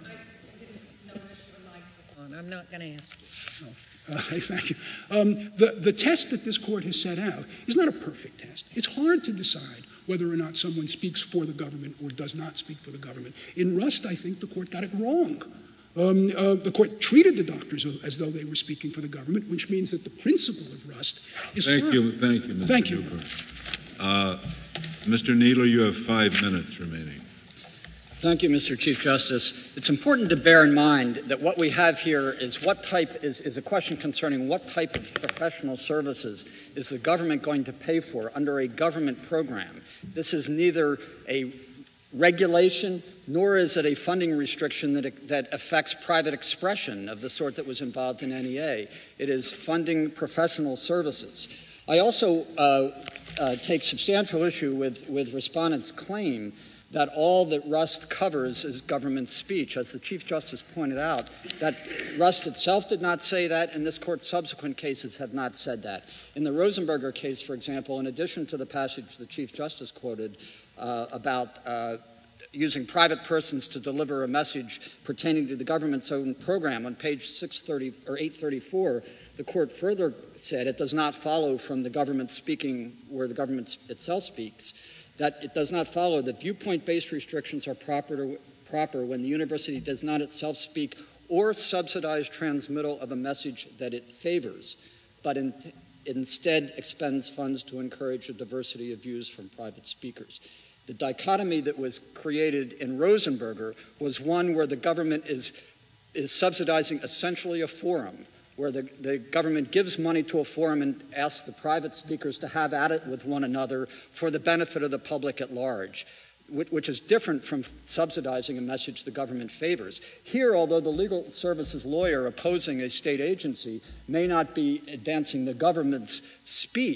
Speaker 3: I'm not going to ask you.
Speaker 11: Uh, thank you. Um, the, the test that this court has set out is not a perfect test. It's hard to decide whether or not someone speaks for the government or does not speak for the government. In Rust, I think the court got it wrong. Um, uh, the court treated the doctors as though they were speaking for the government, which means that the principle of Rust is
Speaker 1: Thank
Speaker 11: fine.
Speaker 1: you, thank you, Mister
Speaker 11: Thank you.
Speaker 1: Newkirk. Uh, Mister Needler, you have five minutes remaining.
Speaker 9: Thank you, Mister Chief Justice. It's important to bear in mind that what we have here is what type is, is a question concerning what type of professional services is the government going to pay for under a government program. This is neither a regulation nor is it a funding restriction that, that affects private expression of the sort that was involved in N E A. It is funding professional services. I also uh, uh, take substantial issue with, with respondents' claim that all that Rust covers is government speech. As the Chief Justice pointed out, that Rust itself did not say that, and this Court's subsequent cases have not said that. In the Rosenberger case, for example, in addition to the passage the Chief Justice quoted uh, about uh, using private persons to deliver a message pertaining to the government's own program, on page six thirty or eight thirty-four, the Court further said it does not follow from the government speaking where the government itself speaks, that it does not follow that viewpoint-based restrictions are proper, to, proper when the university does not itself speak or subsidize transmittal of a message that it favors, but in, instead expends funds to encourage a diversity of views from private speakers. The dichotomy that was created in Rosenberger was one where the government is, is subsidizing essentially a forum, where the, the government gives money to a forum and asks the private speakers to have at it with one another for the benefit of the public at large, which, which is different from subsidizing a message the government favors. Here, although the legal services lawyer opposing a state agency may not be advancing the government's speech,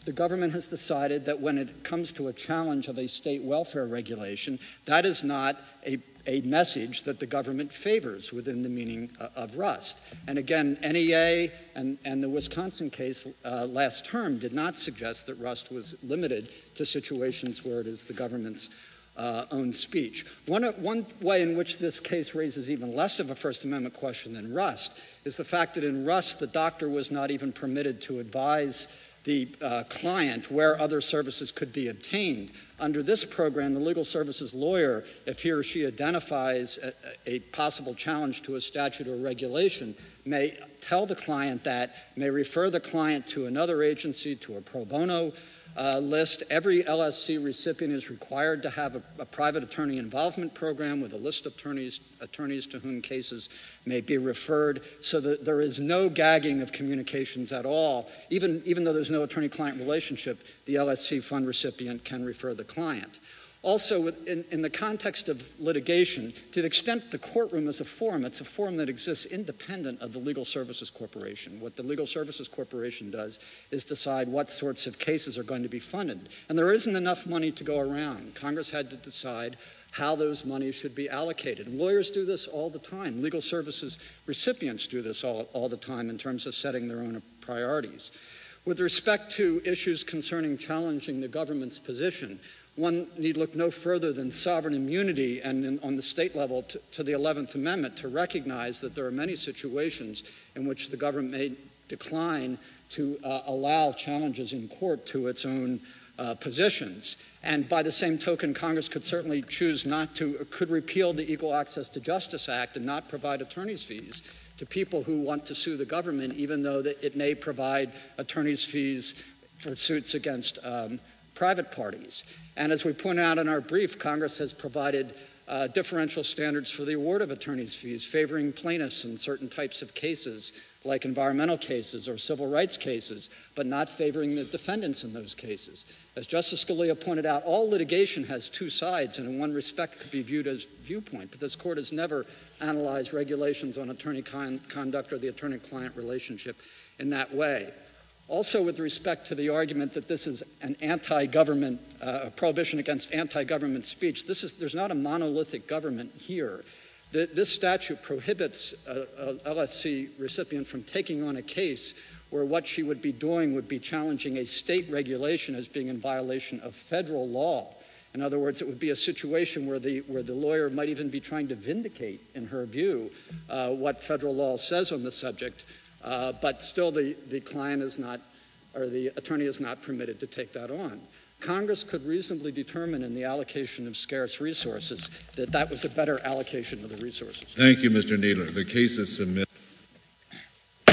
Speaker 9: the government has decided that when it comes to a challenge of a state welfare regulation, that is not a a message that the government favors within the meaning uh, of Rust. And again, N E A and, and the Wisconsin case uh, last term did not suggest that Rust was limited to situations where it is the government's uh, own speech. One, one way in which this case raises even less of a First Amendment question than Rust is the fact that in Rust, the doctor was not even permitted to advise the uh, client where other services could be obtained. Under this program, the legal services lawyer, if he or she identifies a, a possible challenge to a statute or regulation, may tell the client that, may refer the client to another agency, to a pro bono uh, list. Every L S C recipient is required to have a, a private attorney involvement program with a list of attorneys, attorneys to whom cases may be referred, so that there is no gagging of communications at all. Even, even though there's no attorney-client relationship, the L S C fund recipient can refer the client. Also, in, in the context of litigation, to the extent the courtroom is a forum, it's a forum that exists independent of the Legal Services Corporation. What the Legal Services Corporation does is decide what sorts of cases are going to be funded. And there isn't enough money to go around. Congress had to decide how those monies should be allocated. And lawyers do this all the time. Legal services recipients do this all, all the time in terms of setting their own priorities. With respect to issues concerning challenging the government's position, one need look no further than sovereign immunity and in, on the state level to, to the eleventh Amendment to recognize that there are many situations in which the government may decline to uh, allow challenges in court to its own uh, positions. And by the same token, Congress could certainly choose not to, could repeal the Equal Access to Justice Act and not provide attorney's fees to people who want to sue the government, even though that it may provide attorney's fees for suits against um, private parties. And as we point out in our brief, Congress has provided uh, differential standards for the award of attorney's fees, favoring plaintiffs in certain types of cases, like environmental cases or civil rights cases, but not favoring the defendants in those cases. As Justice Scalia pointed out, all litigation has two sides, and in one respect could be viewed as viewpoint, but this court has never analyzed regulations on attorney con- conduct or the attorney-client relationship in that way. Also, with respect to the argument that this is an anti-government, uh, a prohibition against anti-government speech, this is, there's not a monolithic government here. The, this statute prohibits a, a L S C recipient from taking on a case where what she would be doing would be challenging a state regulation as being in violation of federal law. In other words, it would be a situation where the, where the lawyer might even be trying to vindicate, in her view, uh, what federal law says on the subject. Uh, but still the, the client is not, or the attorney is not permitted to take that on. Congress could reasonably determine in the allocation of scarce resources that that was a better allocation of the resources.
Speaker 1: Thank you, Mister Kneedler. The case is submitted.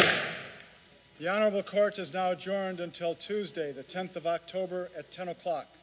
Speaker 13: The Honorable Court is now adjourned until Tuesday, the tenth of October at ten o'clock.